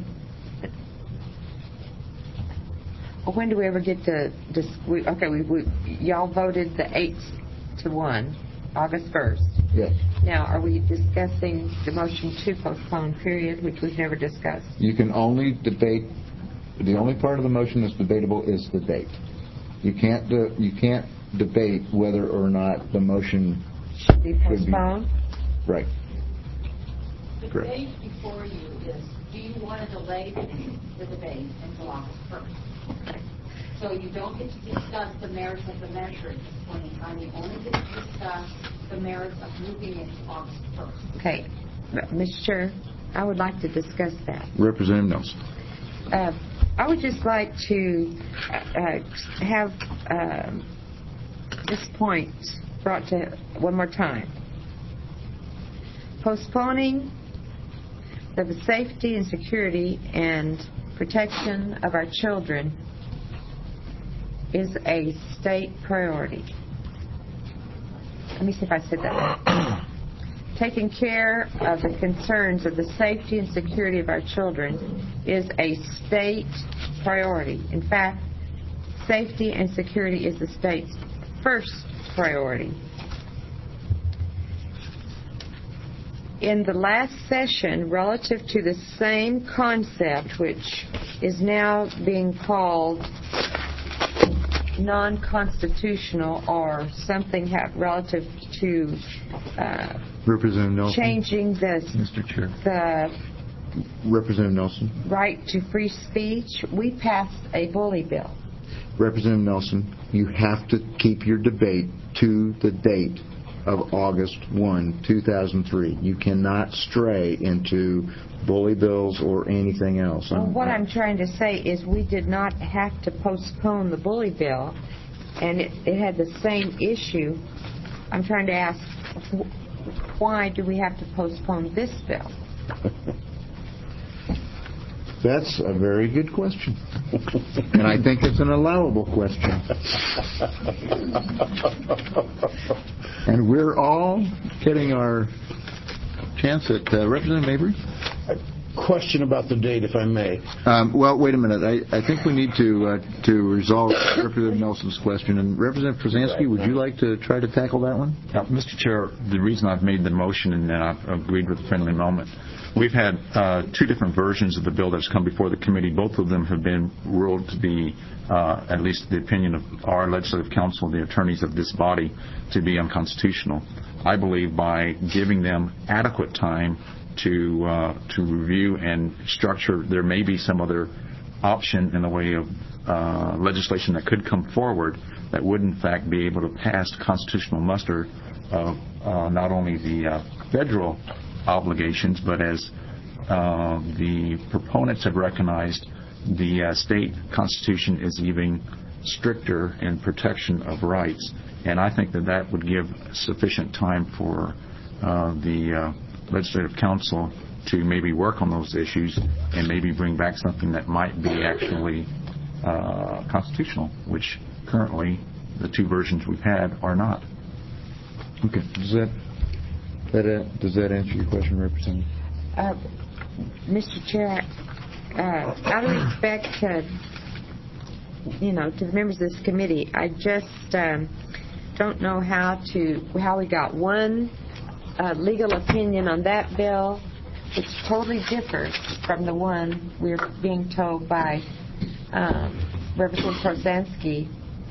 When do we ever get to? Y'all voted the 8-1, August 1st. Yes. Now, are we discussing the motion to postpone? Period, which we've never discussed. You can only debate. The only part of the motion that's debatable is the date. You can't debate whether or not the motion should be postponed. Right. The debate before you is, do you want to delay the debate until August 1st? So you don't get to discuss the merits of the measure at this point in time. You only get to discuss the merits of moving it to August 1st. Okay. Mr. Chair, I would like to discuss that. Representative Nelson. I would just like to have this point brought to one more time. Postponing the safety and security and protection of our children is a state priority. Let me see if I said that right. Taking care of the concerns of the safety and security of our children is a state priority. In fact, safety and security is the state's first priority. In the last session, relative to the same concept, which is now being called non-constitutional or something relative to Representative Nelson. Changing the Representative Nelson. Right to free speech, we passed a bully bill. Representative Nelson, you have to keep your debate to the date of August 1, 2003. You cannot stray into bully bills or anything else. Well, what I'm trying to say is we did not have to postpone the bully bill, and it had the same issue. I'm trying to ask, why do we have to postpone this bill? That's a very good question. And I think it's an allowable question. And we're all getting our chance at Representative Mabry. Question about the date, if I may. Well, wait a minute. I think we need to resolve Representative Nelson's question. And Representative Przanski, would you like to try to tackle that one? Mr. Chair, the reason I've made the motion and I've agreed with the friendly amendment, we've had two different versions of the bill that's come before the committee. Both of them have been ruled to be, at least the opinion of our legislative council, the attorneys of this body, to be unconstitutional. I believe by giving them adequate time to review and structure, there may be some other option in the way of legislation that could come forward that would in fact be able to pass constitutional muster of not only the federal obligations, but as the proponents have recognized, the state constitution is even stricter in protection of rights. And I think that would give sufficient time for the legislative council to maybe work on those issues and maybe bring back something that might be actually constitutional, which currently the two versions we've had are not. Okay. Does that answer your question, Representative? Mr. Chair, out of respect to the members of this committee, I just don't know how we got one legal opinion on that bill which totally differs from the one we're being told by Representative Przanski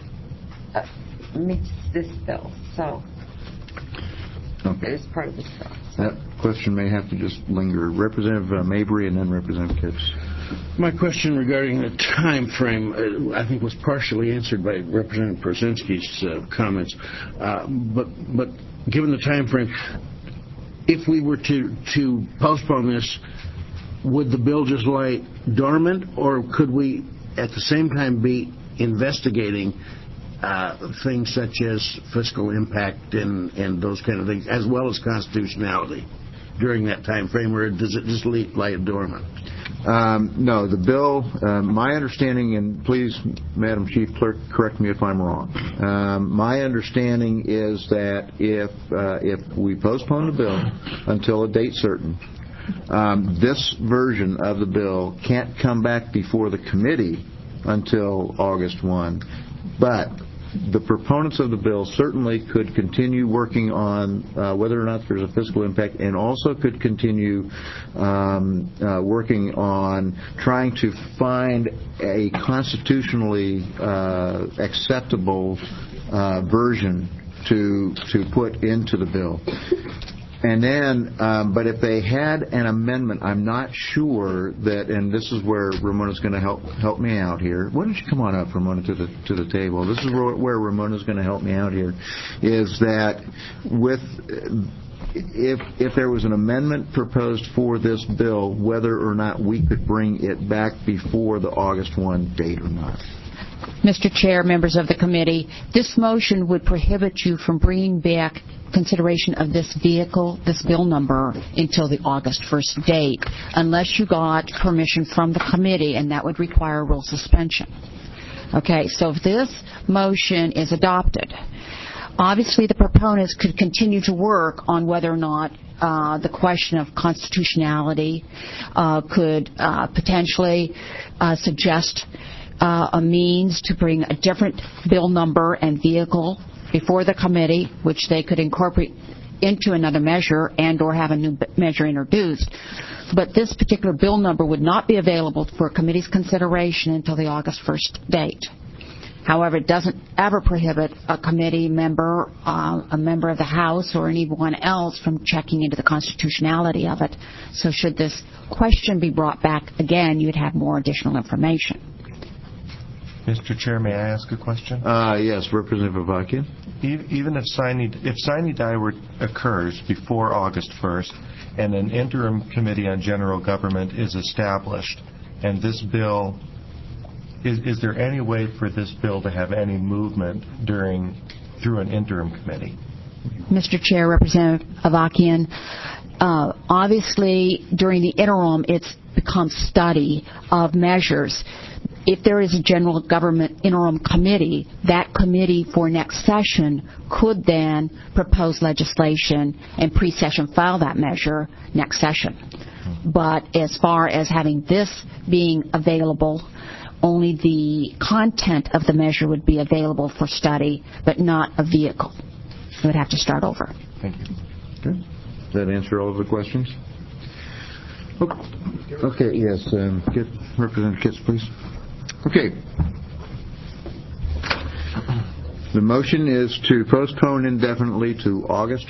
meets this bill. So okay. It is part of this bill. That question may have to just linger. Representative Mabry and then Representative Kitts. My question regarding the time frame, I think, was partially answered by Representative Przanski's comments. But given the time frame, if we were to postpone this, would the bill just lie dormant, or could we at the same time be investigating things such as fiscal impact and those kind of things, as well as constitutionality during that time frame, or does it just lie dormant? No, the bill, my understanding, and please, Madam Chief Clerk, correct me if I'm wrong. My understanding is that if we postpone the bill until a date certain, this version of the bill can't come back before the committee until August 1. But the proponents of the bill certainly could continue working on whether or not there's a fiscal impact, and also could continue working on trying to find a constitutionally acceptable version to put into the bill. And then, but if they had an amendment, I'm not sure that, and this is where Ramona's going to help me out here. Why don't you come on up, Ramona, to the table? This is where Ramona's going to help me out here. Is that if there was an amendment proposed for this bill, whether or not we could bring it back before the August 1 date or not. Mr. Chair, members of the committee, this motion would prohibit you from bringing back consideration of this bill number, until the August 1st date, unless you got permission from the committee, and that would require rule suspension. Okay, so if this motion is adopted, obviously the proponents could continue to work on whether or not the question of constitutionality could potentially suggest a means to bring a different bill number and vehicle before the committee, which they could incorporate into another measure and or have a new measure introduced. But this particular bill number would not be available for committee's consideration until the August 1st date. However, it doesn't ever prohibit a committee member, a member of the House, or anyone else from checking into the constitutionality of it. So should this question be brought back again, you'd have more additional information. Mr. Chair, may I ask a question? Yes, Representative Avakian. Even if sine die occurs before August 1st and an interim committee on general government is established, and this bill, is there any way for this bill to have any movement through an interim committee? Mr. Chair, Representative Avakian, obviously during the interim it's become study of measures. If there is a general government interim committee, that committee for next session could then propose legislation and pre-session file that measure next session. But as far as having this being available, only the content of the measure would be available for study, but not a vehicle. It would have to start over. Thank you. Okay. Does that answer all of the questions? Okay, yes. Representative Kitts, please. Okay. The motion is to postpone indefinitely to August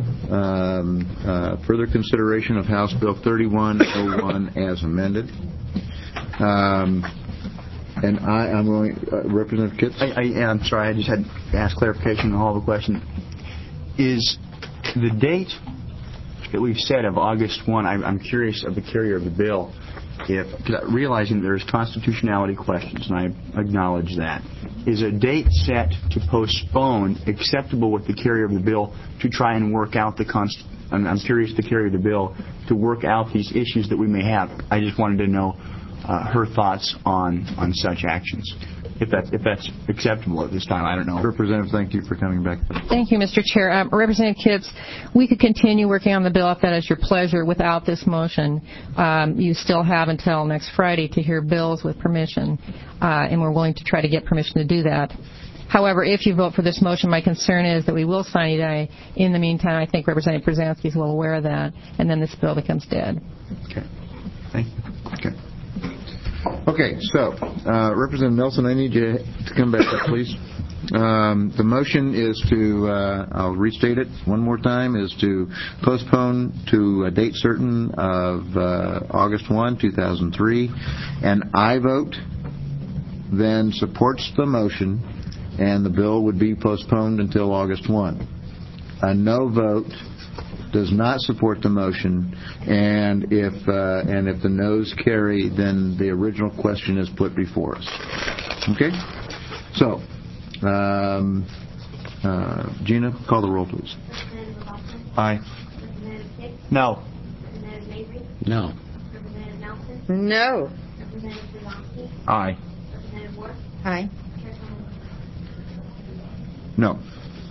1, further consideration of House Bill 3101 as amended. And I'm going, Representative Kitts? I'm sorry, I just had to ask clarification on all the questions. Is the date that we've set of August 1, I'm curious of the carrier of the bill, realizing there's constitutionality questions, and I acknowledge that. Is a date set to postpone acceptable with the carrier of the bill to try and work out I'm curious the carrier of the bill to work out these issues that we may have. I just wanted to know her thoughts on such actions. If that's acceptable at this time, I don't know. Representative, thank you for coming back. Thank you, Mr. Chair. Representative Kitts, we could continue working on the bill if that is your pleasure without this motion. You still have until next Friday to hear bills with permission, and we're willing to try to get permission to do that. However, if you vote for this motion, my concern is that we will sign it. In the meantime, I think Representative Brzezinski is well aware of that, and then this bill becomes dead. Okay. Thank you. Okay. Okay, so, Representative Nelson, I need you to come back up, please. The motion is to, I'll restate it one more time, is to postpone to a date certain of August 1, 2003. An aye vote then supports the motion, and the bill would be postponed until August 1. A no vote does not support the motion, and if the noes carry, then the original question is put before us. Okay? So, Gina, call the roll, please. Representative Lawson? Aye. Representative Hicks? No. Representative Mabry? No. Representative Nelson? No. Representative Brzezinski? Aye. Representative Worth? Aye. Chair Thomas? No.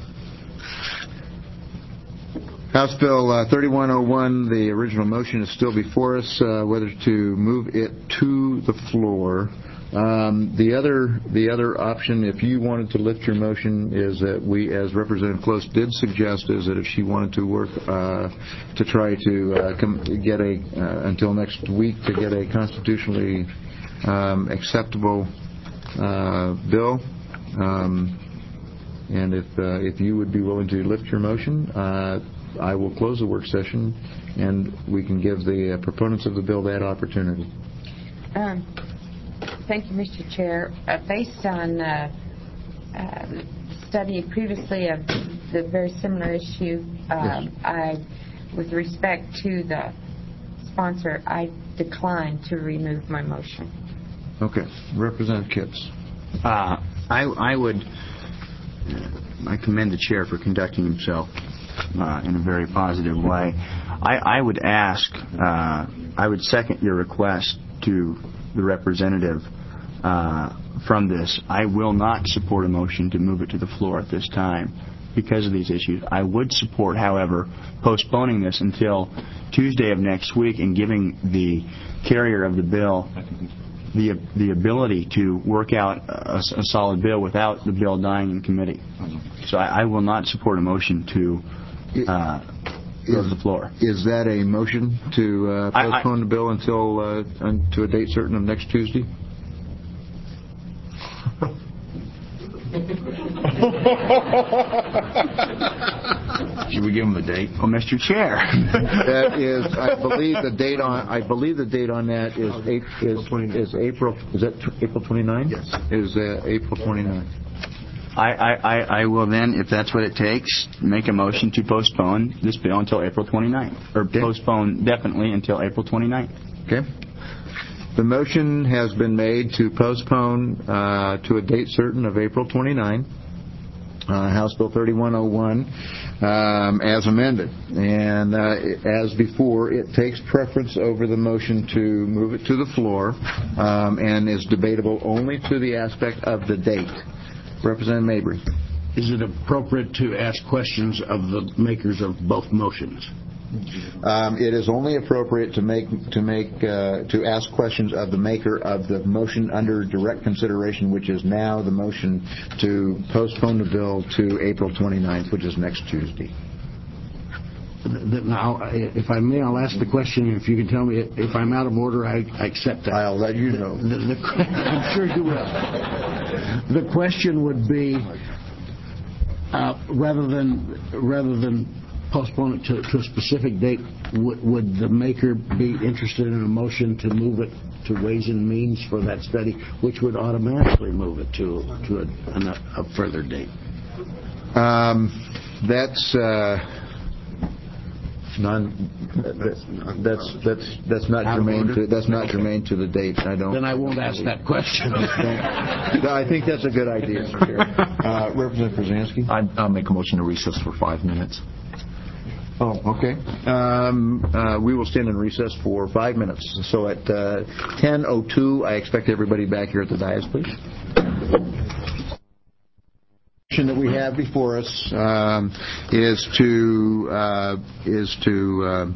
House Bill 3101, the original motion is still before us, whether to move it to the floor. The other option, if you wanted to lift your motion, is that we, as Representative Close did suggest, is that if she wanted to work to try to get until next week to get a constitutionally acceptable bill. And if you would be willing to lift your motion, I will close the work session, and we can give the proponents of the bill that opportunity. Thank you, Mr. Chair. Based on study previously of the very similar issue, with respect to the sponsor, I decline to remove my motion. Okay. Representative Kitts. I commend the chair for conducting himself in a very positive way. I would ask, I would second your request to the representative from this. I will not support a motion to move it to the floor at this time because of these issues. I would support, however, postponing this until Tuesday of next week and giving the carrier of the bill the ability to work out a solid bill without the bill dying in committee. So I will not support a motion to go to the floor. Is that a motion to postpone the bill until to a date certain of next Tuesday? Should we give him the date? Oh, Mr. Chair. That is, I believe the date on that is April. Is that April 29th? Yes. Is April 29th. I will then, if that's what it takes, make a motion to postpone this bill until April 29th. Or postpone definitely until April 29th. Okay. The motion has been made to postpone to a date certain of April 29, House Bill 3101, as amended. And as before, it takes preference over the motion to move it to the floor and is debatable only to the aspect of the date. Representative Mabry. Is it appropriate to ask questions of the makers of both motions? It is only appropriate to ask questions of the maker of the motion under direct consideration, which is now the motion to postpone the bill to April 29th, which is next Tuesday. Now, if I may, I'll ask the question. If you can tell me if I'm out of order, I accept that. I'll let you know. I'm sure you will. The question would be, rather than postpone it to a specific date, would the maker be interested in a motion to move it to Ways and Means for that study, which would automatically move it to a further date? That's not germane to the date. I don't. Then I won't ask that question. I think that's a good idea, Mr. Chair. Representative Brzezinski? I'll make a motion to recess for 5 minutes. Oh, okay. We will stand in recess for 5 minutes. So at 10:02, I expect everybody back here at the dais, please. The motion that we have before us is to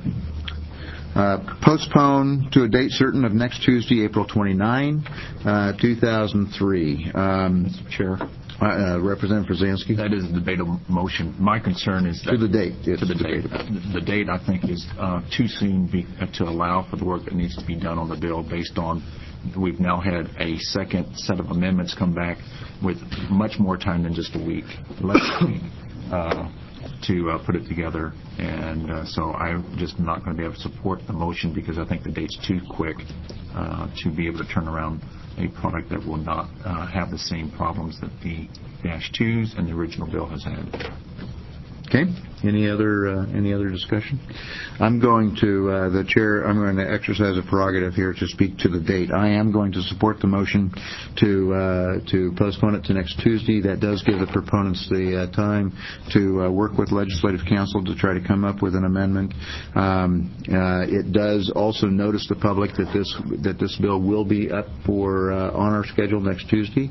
postpone to a date certain of next Tuesday, April 29, 2003. Mr. Chair. Representative Brzezinski. That is a debatable motion. My concern is that to the date. To the date. The date, I think, is too soon to allow for the work that needs to be done on the bill based on we've now had a second set of amendments come back with much more time than just a week, less than a week, to put it together. And so I'm just not going to be able to support the motion because I think the date's too quick to be able to turn around a product that will not have the same problems that the -2s and the original bill has had. Okay. Any other discussion? I'm going to the chair. I'm going to exercise a prerogative here to speak to the date. I am going to support the motion to postpone it to next Tuesday. That does give the proponents the time to work with Legislative Council to try to come up with an amendment. It does also notice the public that this bill will be up for on our schedule next Tuesday.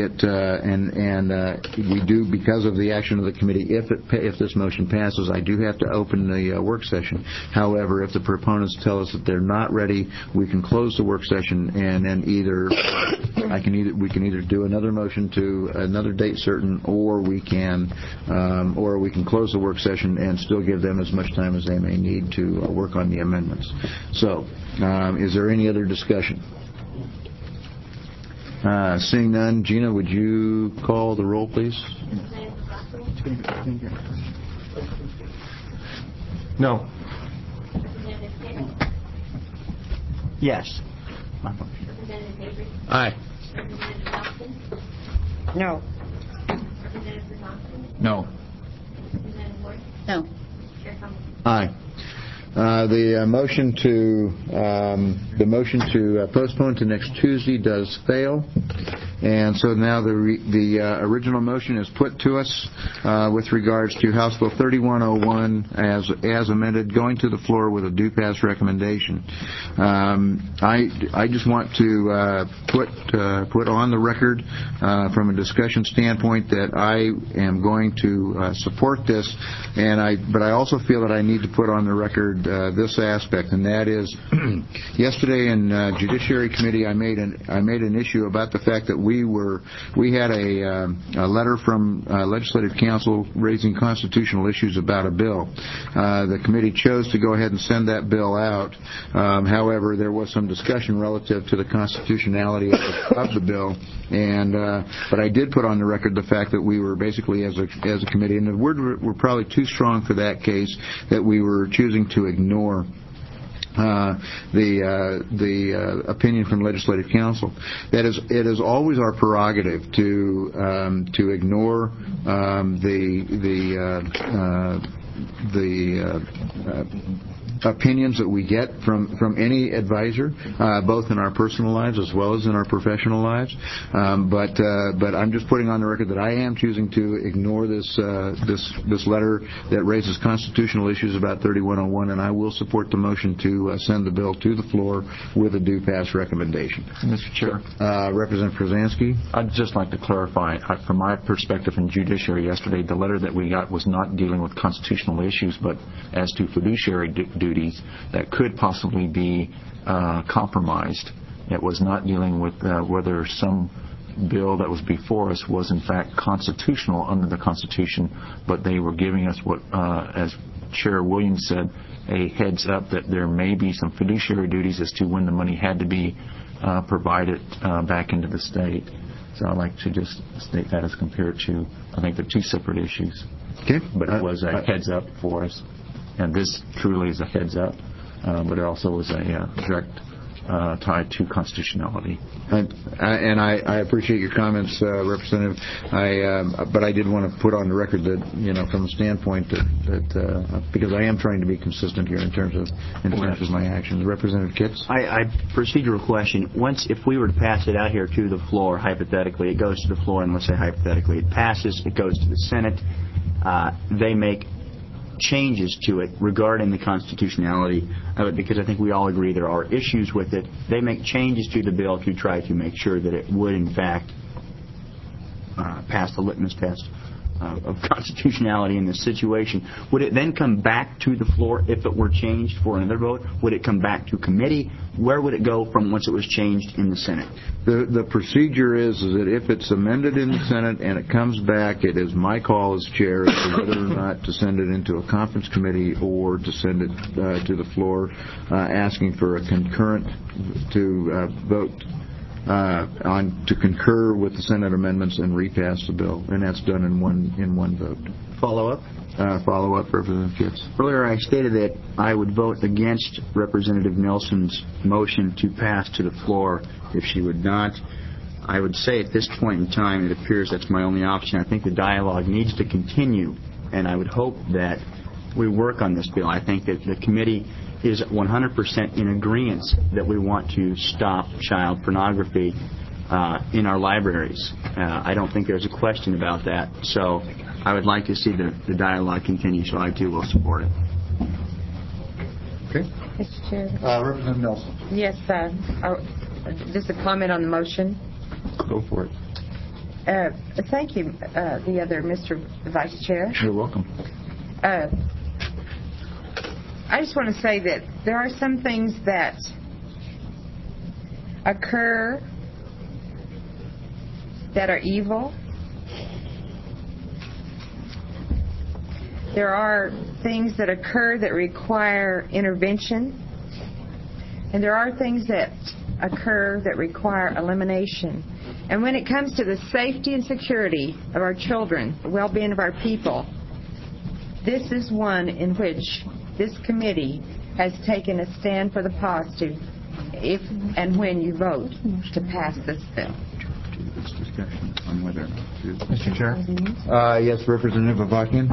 We do, because of the action of the committee, if this motion passes, I do have to open the work session. However, if the proponents tell us that they're not ready, we can close the work session, and then we can either do another motion to another date certain, or we can close the work session and still give them as much time as they may need to work on the amendments. So, is there any other discussion? Seeing none, Gina, would you call the roll, please? No. Yes. Representative Avery? Aye. Representative Nelson? No. Representative Brzezinski? No. Representative Ward? No. Chair Thomas? Aye. The motion to postpone to next Tuesday does fail, and so now the original motion is put to us with regards to House Bill 3101 as amended, going to the floor with a due pass recommendation. I just want to put on the record from a discussion standpoint that I am going to support this, but I also feel that I need to put on the record this aspect, and that is, yesterday in Judiciary Committee, I made an issue about the fact that we had a letter from Legislative Council raising constitutional issues about a bill. The committee chose to go ahead and send that bill out. However, there was some discussion relative to the constitutionality of the bill, but I did put on the record the fact that we were basically, as a committee, and the word were probably too strong for that case, that we were choosing to ignore the opinion from Legislative Council. That is, it is always our prerogative to ignore the opinions that we get from any advisor, both in our personal lives as well as in our professional lives. But I'm just putting on the record that I am choosing to ignore this letter that raises constitutional issues about 3101, and I will support the motion to send the bill to the floor with a due pass recommendation. Mr. Chair. Representative Brzezinski? I'd just like to clarify, from my perspective in Judiciary yesterday, the letter that we got was not dealing with constitutional issues, but as to fiduciary duties that could possibly be compromised. It was not dealing with whether some bill that was before us was in fact constitutional under the Constitution, but they were giving us what, as Chair Williams said, a heads up that there may be some fiduciary duties as to when the money had to be provided back into the state. So I'd like to just state that as compared to, I think they're two separate issues. Okay. But it was a heads up for us. And this truly is a heads up, but it also is a direct tie to constitutionality. And I appreciate your comments, Representative. But I did want to put on the record that, from a standpoint that because I am trying to be consistent here in terms of my actions. Representative Kitts? Procedural question. If we were to pass it out here to the floor, hypothetically, it goes to the floor, and let's say hypothetically it passes, it goes to the Senate, they make changes to it regarding the constitutionality of it, because I think we all agree there are issues with it. They make changes to the bill to try to make sure that it would, in fact, pass the litmus test of constitutionality in this situation. Would it then come back to the floor if it were changed for another vote? Would it come back to committee? Where would it go from once it was changed in the Senate? The procedure is that if it's amended in the Senate and it comes back, it is my call as chair as to whether or not to send it into a conference committee or to send it to the floor, asking for a concurrent to vote to concur with the Senate amendments and repass the bill, and that's done in one vote. Follow up, Representative Kitts. Earlier I stated that I would vote against Representative Nelson's motion to pass to the floor if she would not. I would say at this point in time it appears that's my only option. I think the dialogue needs to continue and I would hope that we work on this bill. I think that the committee is 100% in agreement that we want to stop child pornography in our libraries. I don't think there's a question about that. So I would like to see the dialogue continue, so I too will support it. Okay. Mr. Chair. Representative Nelson. Yes, just a comment on the motion. Go for it. Thank you, the other Mr. Vice Chair. You're welcome. I just want to say that there are some things that occur that are evil. There are things that occur that require intervention. And there are things that occur that require elimination. And when it comes to the safety and security of our children, the well-being of our people, this is one in which this committee has taken a stand for the positive if and when you vote to pass this bill. Mr. Chair? Yes, Representative Avakian.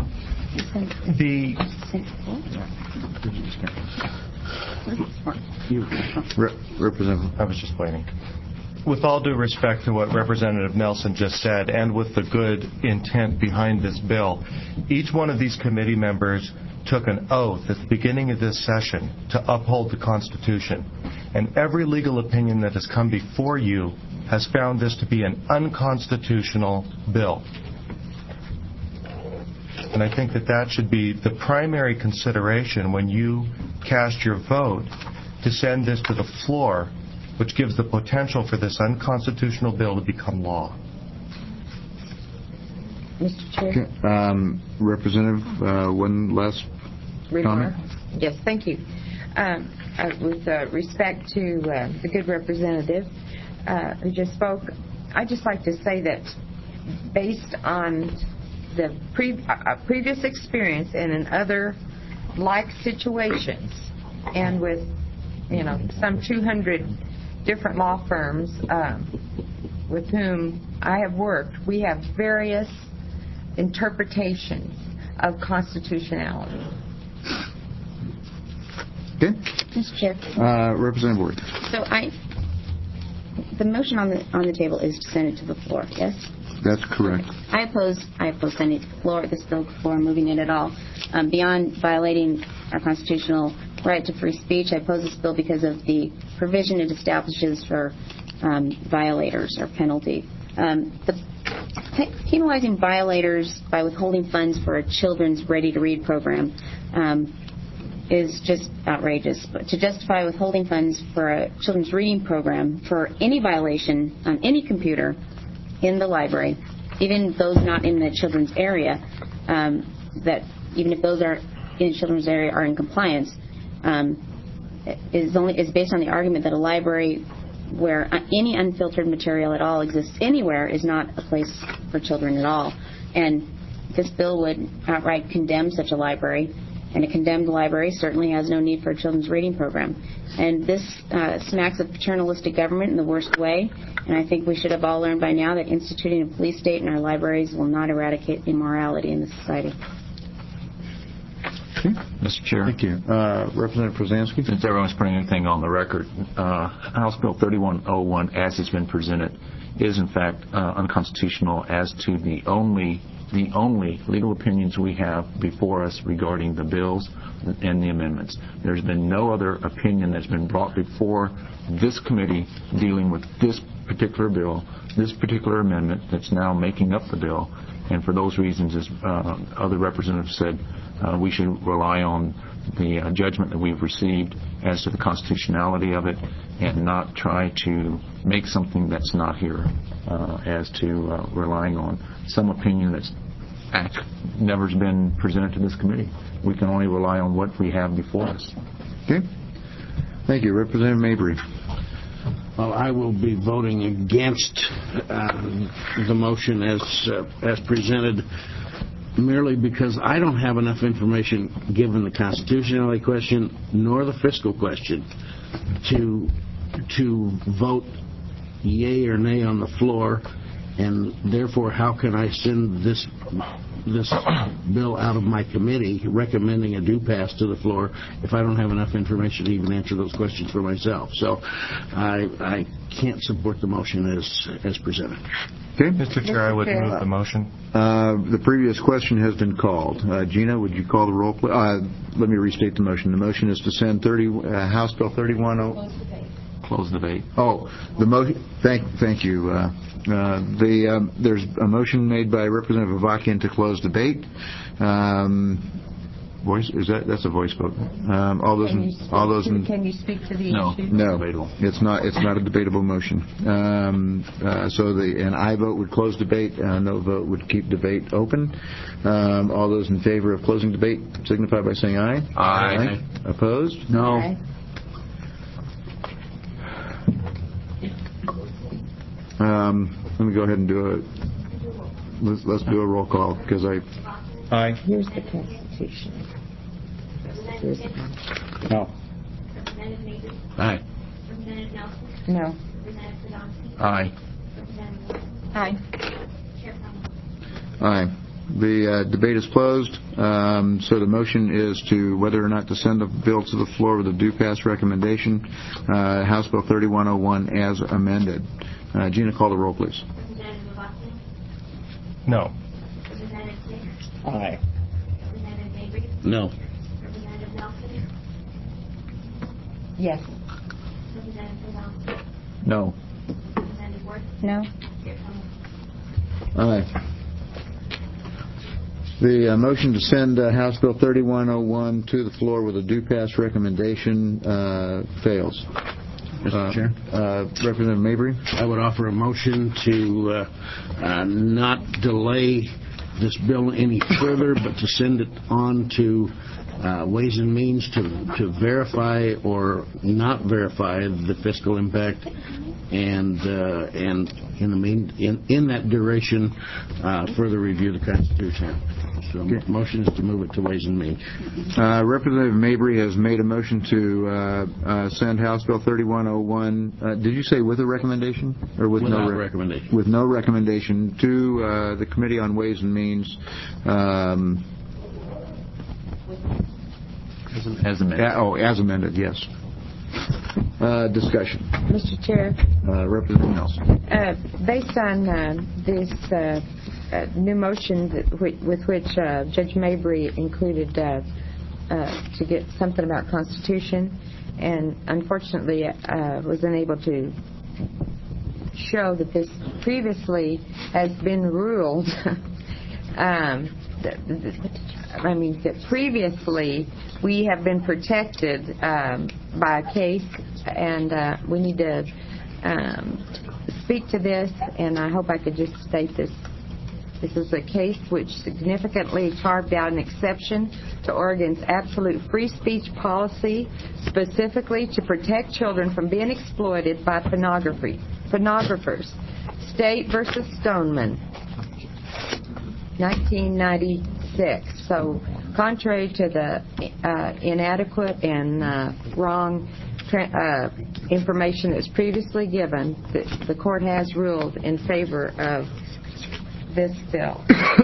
Representative. I was just waiting. With all due respect to what Representative Nelson just said, and with the good intent behind this bill, each one of these committee members took an oath at the beginning of this session to uphold the Constitution. And every legal opinion that has come before you has found this to be an unconstitutional bill. And I think that should be the primary consideration when you cast your vote to send this to the floor, which gives the potential for this unconstitutional bill to become law. Mr. Chair? Okay. Representative, one last comment? Yes, thank you. With respect to the good representative who just spoke, I'd just like to say that based on the previous experience and in other like situations, and with some 200 different law firms with whom I have worked, we have various interpretations of constitutionality. Okay. Mr. Chair. Representative Ward. So the motion on the table is to send it to the floor, yes? That's correct. I oppose sending it to the floor, this bill before moving it at all. Beyond violating our constitutional right to free speech, I oppose this bill because of the provision it establishes for violators or penalty. Penalizing violators by withholding funds for a children's ready-to-read program is just outrageous. But to justify withholding funds for a children's reading program for any violation on any computer in the library, even those not in the children's area, that even if those are in the children's area are in compliance, is based on the argument that a library where any unfiltered material at all exists anywhere is not a place for children at all. And this bill would outright condemn such a library, and a condemned library certainly has no need for a children's reading program. And this smacks of paternalistic government in the worst way, and I think we should have all learned by now that instituting a police state in our libraries will not eradicate immorality in this society. Okay. Mr. Chair. Thank you. Representative Przansky. Since everyone's putting anything on the record, House Bill 3101, as it's been presented, is in fact unconstitutional as to the only legal opinions we have before us regarding the bills and the amendments. There's been no other opinion that's been brought before this committee dealing with this particular bill, this particular amendment that's now making up the bill. And for those reasons, as other representatives said, we should rely on the judgment that we've received as to the constitutionality of it and not try to make something that's not here as to relying on some opinion that's never been presented to this committee. We can only rely on what we have before us. Okay. Thank you. Representative Mabry. Well, I will be voting against the motion as presented, merely because I don't have enough information, given the constitutionality question nor the fiscal question, to vote yay or nay on the floor, and therefore how can I send this this bill out of my committee recommending a do pass to the floor if I don't have enough information to even answer those questions for myself. So I can't support the motion as presented. Okay. Mr. Chair, I would move the motion. The previous question has been called. Gina, would you call the roll, please? Let me restate the motion. The motion is to send House Bill 31... Close debate. Oh, the motion. Thank you. There's a motion made by Representative Avakian to close debate. Voice that's a voice vote. Can you speak to the issue? No, it's not a debatable motion. So an aye vote would close debate. No vote would keep debate open. All those in favor of closing debate signify by saying aye. Aye. Opposed? No. Aye. Let me go ahead and do it. Let's do a roll call because Aye. Here's the Constitution. Here's the Constitution. No. Representative Major? Aye. Representative Nelson? No. Representative Podolsky? Aye. Representative Ward? Aye. Chair Thomas? aye. The debate is closed. So the motion is to whether or not to send the bill to the floor with a due pass recommendation, House Bill 3101 as amended. Gina, call the roll, please. Representative Avakian? No. Representative Smith? Aye. Representative Mabry? No. Representative Nelson? Yes. Representative Podolsky? No. Representative Ward? No. Chair Thomas? Aye. The motion to send House Bill 3101 to the floor with a due pass recommendation fails. Mr. Chair? Representative Mabry? I would offer a motion to not delay this bill any further, but to send it on to Ways and Means to verify or not verify the fiscal impact, and in that duration, further review the Constitution. So the motion is to move it to Ways and Means. Representative Mabry has made a motion to send House Bill 3101. Did you say with a recommendation or with Without no recommendation? With no recommendation to the Committee on Ways and Means. As amended. As amended, yes. Discussion. Mr. Chair, Representative Nelson. based on this new motion with which Judge Mabry included to get something about Constitution, and unfortunately was unable to show that this previously has been ruled. That previously we have been protected by a case, and we need to speak to this, and I hope I could just state this. This is a case which significantly carved out an exception to Oregon's absolute free speech policy, specifically to protect children from being exploited by pornographers. State versus Stoneman, 1996. So, contrary to the inadequate and wrong information that's previously given, the court has ruled in favor of this bill.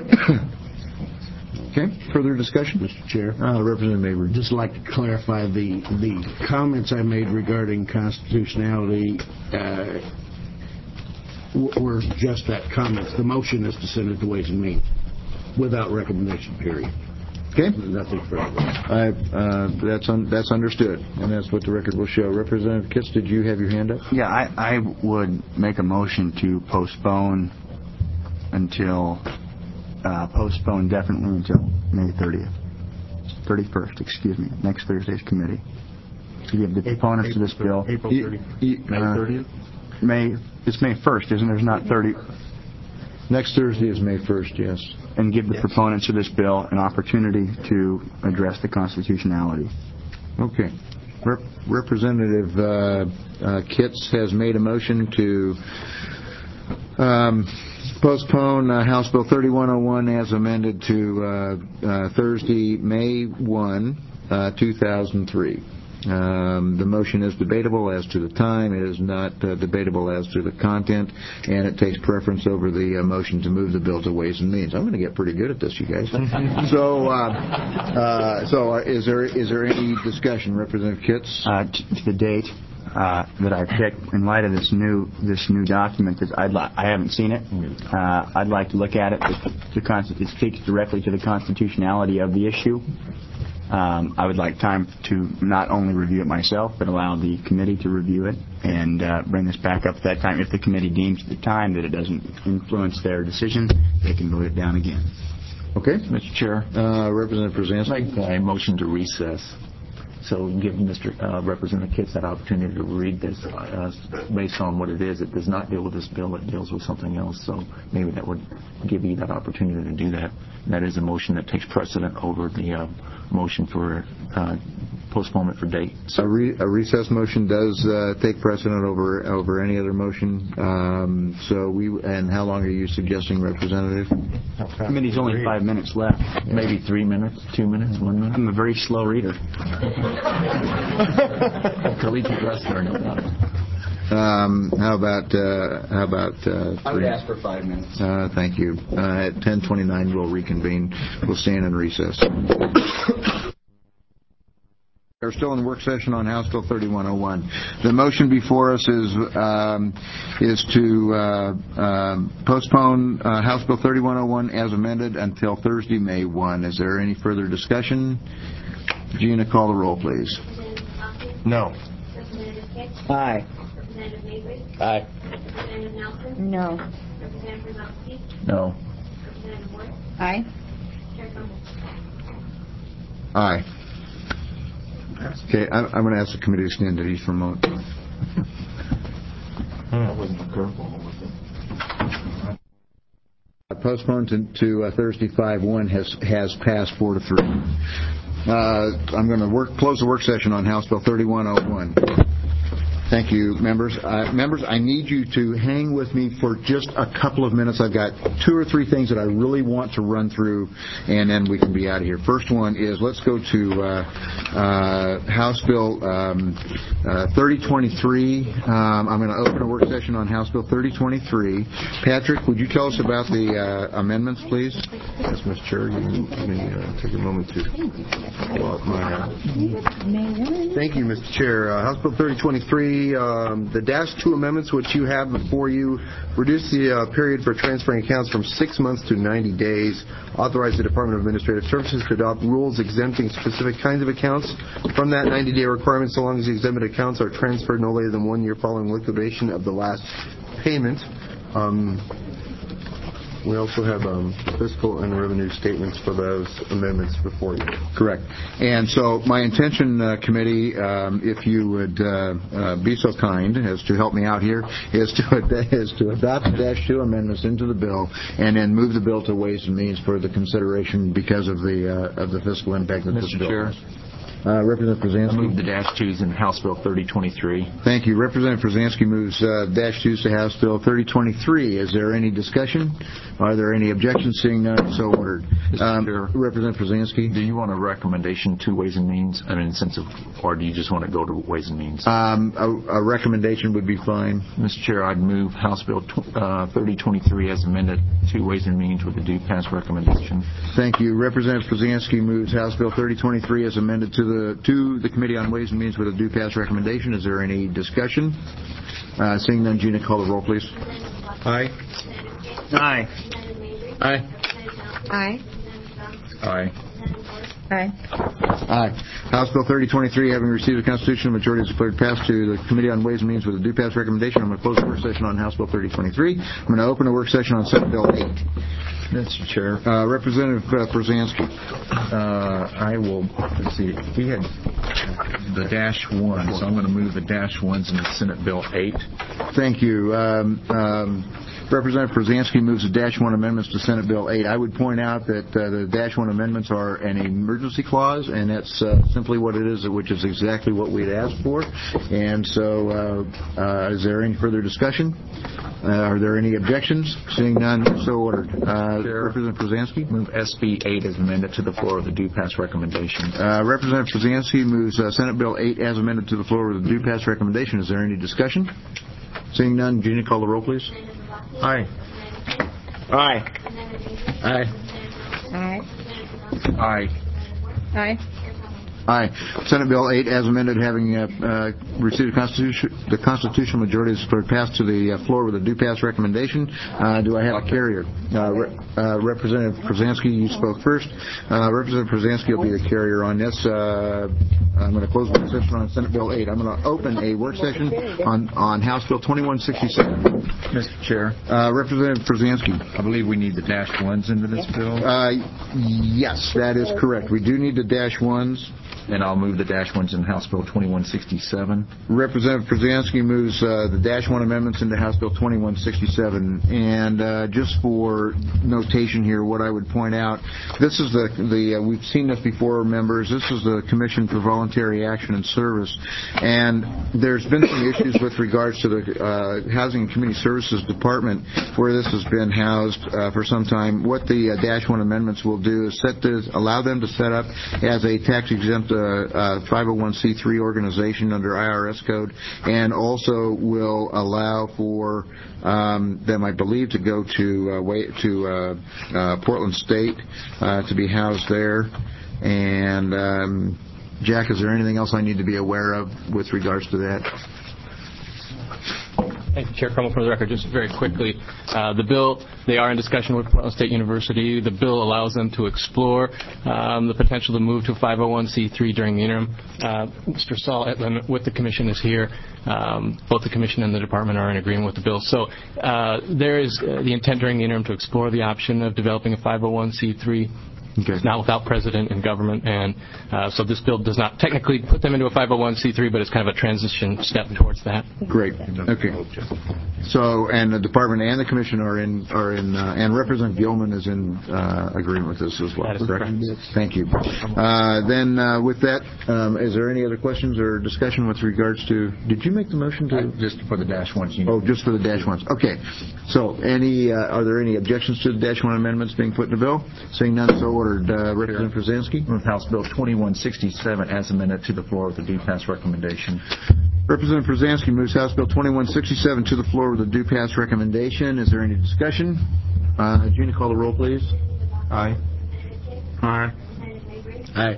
Okay. Further discussion? Mr. Chair? Representative Mabry. I'd just like to clarify the comments I made regarding constitutionality were just that comments. The motion is to send it to Ways and Means without recommendation, period. Okay. Nothing further. That's understood, and that's what the record will show. Representative Kitts, did you have your hand up? Yeah, I would make a motion to postpone definitely until May 31st, next Thursday's committee. To give the proponents to this bill. April 30th. May 30th? It's May 1st, isn't it? There's not 30. Next Thursday is May 1st, yes. And give the proponents of this bill an opportunity to address the constitutionality. Okay. Representative Kitts has made a motion to postpone House Bill 3101 as amended to Thursday, May 1, 2003. The motion is debatable as to the time. It is not debatable as to the content, and it takes preference over the motion to move the bill to Ways and Means. I'm going to get pretty good at this, you guys. So is there any discussion, Representative Kitts? To the date that I picked, in light of this new document, that I haven't seen it. I'd like to look at it. It speaks directly to the constitutionality of the issue. I would like time to not only review it myself, but allow the committee to review it and bring this back up at that time. If the committee deems at the time that it doesn't influence their decision, they can vote it down again. Okay. Mr. Chair. Representative Brzezinski. I'd like a motion to recess. So give Representative Kitts that opportunity to read this based on what it is. It does not deal with this bill. It deals with something else. So maybe that would give you that opportunity to do that. And that is a motion that takes precedent over the motion for postponement for date. So a recess motion does take precedent over any other motion. And how long are you suggesting, Representative? The committee's only 5 minutes left. Maybe 3 minutes, 2 minutes, 1 minute. I'm a very slow reader. Collegiate wrestler, no doubt. How about I would ask for 5 minutes. Thank you. At 10:29, we'll reconvene. We'll stand in recess. We're still in work session on House Bill 3101. The motion before us is to postpone House Bill 3101 as amended until Thursday, May 1. Is there any further discussion? Gina, call the roll, please. No. Representative Kitts? Aye. Representative Mabry? Aye. Representative Nelson? No. Representative Brzezinski? No. Representative Ward? Aye. Chair Campbell? Aye. Okay, I'm going to ask the committee to stand at ease for a moment. That wasn't a curveball, was it? Postponed to Thursday 5-1 has passed 4-3. I'm going to close the work session on House Bill 3101. Thank you, members. Members, I need you to hang with me for just a couple of minutes. I've got 2 or 3 things that I really want to run through, and then we can be out of here. First one is let's go to House Bill 3023. I'm going to open a work session on House Bill 3023. Patrick, would you tell us about the amendments, please? Yes, Mr. Chair. Let me take a moment to pull out my... Thank you, Mr. Chair. House Bill 3023. The -2 amendments which you have before you reduce the period for transferring accounts from 6 months to 90 days, authorize the Department of Administrative Services to adopt rules exempting specific kinds of accounts from that 90-day requirement so long as the exempted accounts are transferred no later than 1 year following liquidation of the last payment. We also have fiscal and revenue statements for those amendments before you. Correct. And so my intention, committee, if you would be so kind as to help me out here, is to adopt the -2 amendments into the bill and then move the bill to Ways and Means for the consideration because of the fiscal impact that this bill has. Representative Brzezinski. I move the -2s in House Bill 3023. Thank you. Representative Brzezinski moves -2s to House Bill 3023. Is there any discussion? Are there any objections? Seeing none, so ordered. Representative Brzezinski. Do you want a recommendation to Ways and Means? I mean, in the sense of, or do you just want to go to Ways and Means? A recommendation would be fine. Mr. Chair, I'd move House Bill 3023 as amended to Ways and Means with a due pass recommendation. Thank you. Representative Brzezinski moves House Bill 3023 as amended to the Committee on Ways and Means with a due pass recommendation. Is there any discussion? Seeing none, Gina, call the roll, please. Aye. Aye. Aye. Aye. Aye. Aye. Aye. House Bill 3023, having received a constitutional majority, is declared passed to the Committee on Ways and Means with a due pass recommendation. I'm going to close the work session on House Bill 3023. I'm going to open a work session on Senate Bill 8. Mr. Chair. Representative Brzezinski. I will, let's see, we had the -1, so I'm going to move the -1s in the Senate Bill 8. Thank you. Representative Przanski moves the Dash 1 amendments to Senate Bill 8. I would point out that the Dash 1 amendments are an emergency clause, and that's simply what it is, which is exactly what we'd asked for. And so, is there any further discussion? Are there any objections? Seeing none, so ordered. Representative Przanski? Move SB 8 as amended to the floor with the due pass recommendation. Representative Przanski moves Senate Bill 8 as amended to the floor with the due pass recommendation. Is there any discussion? Seeing none, Jeannie, call the roll, please. Aye. Aye. Aye. Aye. Aye. Aye. Senate Bill 8, as amended, having received the constitutional majority, is passed to the floor with a due pass recommendation. Do I have a carrier? Representative Przanski, you spoke first. Representative Przanski will be the carrier on this. I'm going to close the session on Senate Bill 8. I'm going to open a work session on House Bill 2167. Mr. Chair, Representative Przanski. I believe we need the dash ones into this bill. Yes, that is correct. We do need the dash ones. And I'll move the dash ones in House Bill 2167. Representative Przanski moves the dash 1 amendments into House Bill 2167. And just for notation here, what I would point out, this is we've seen this before, members. This is the Commission for Voluntary Action and Service. And there's been some issues with regards to the Housing and Community Services Department where this has been housed for some time. What the dash 1 amendments will do is allow them to set up as a tax-exempt 501c3 organization under IRS code, and also will allow for them, I believe, to go to Portland State to be housed there. And Jack, is there anything else I need to be aware of with regards to that? Thank you, Chair Crummell. For the record, just very quickly, the bill, they are in discussion with Portland State University. The bill allows them to explore the potential to move to a 501c3 during the interim. Mr. Saul Etlin with the Commission is here. Both the Commission and the Department are in agreement with the bill. So there is the intent during the interim to explore the option of developing a 501c3. Okay. It's not without precedent in government, and so this bill does not technically put them into a 501c3, but it's kind of a transition step towards that. Great. Okay. So, and the Department and the Commission are in, and Representative Gilman is in agreement with this as well. That is correct. Thank you. Then, with that, is there any other questions or discussion with regards to? Did you make the motion to? Just for the dash ones. Oh, just for the dash ones. Okay. So, are there any objections to the dash 1 amendments being put in the bill? Seeing none, so ordered. Representative Przanski. Move House Bill 2167 as amended to the floor with the due pass recommendation. Representative Przanski moves House Bill 2167 to the floor with a due pass recommendation. Is there any discussion? Gina, call the roll, please. Aye. Aye. Aye.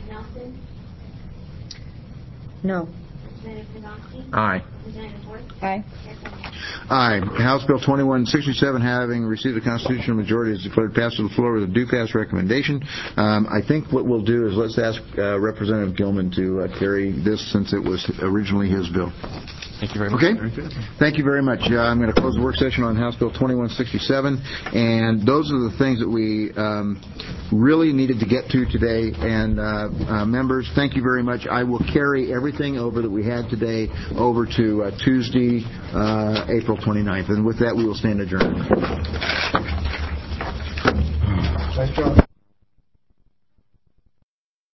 No. Aye. Aye. Aye. House Bill 2167, having received a constitutional majority, is declared passed to the floor with a due pass recommendation. I think what we'll do is let's ask Representative Gilman to carry this since it was originally his bill. Thank you very much. Okay? Thank you very much. I'm going to close the work session on House Bill 2167, and those are the things that we really needed to get to today. And members, thank you very much. I will carry everything over that we had today over to Tuesday, April 29th. And with that, we will stand adjourned. Nice job.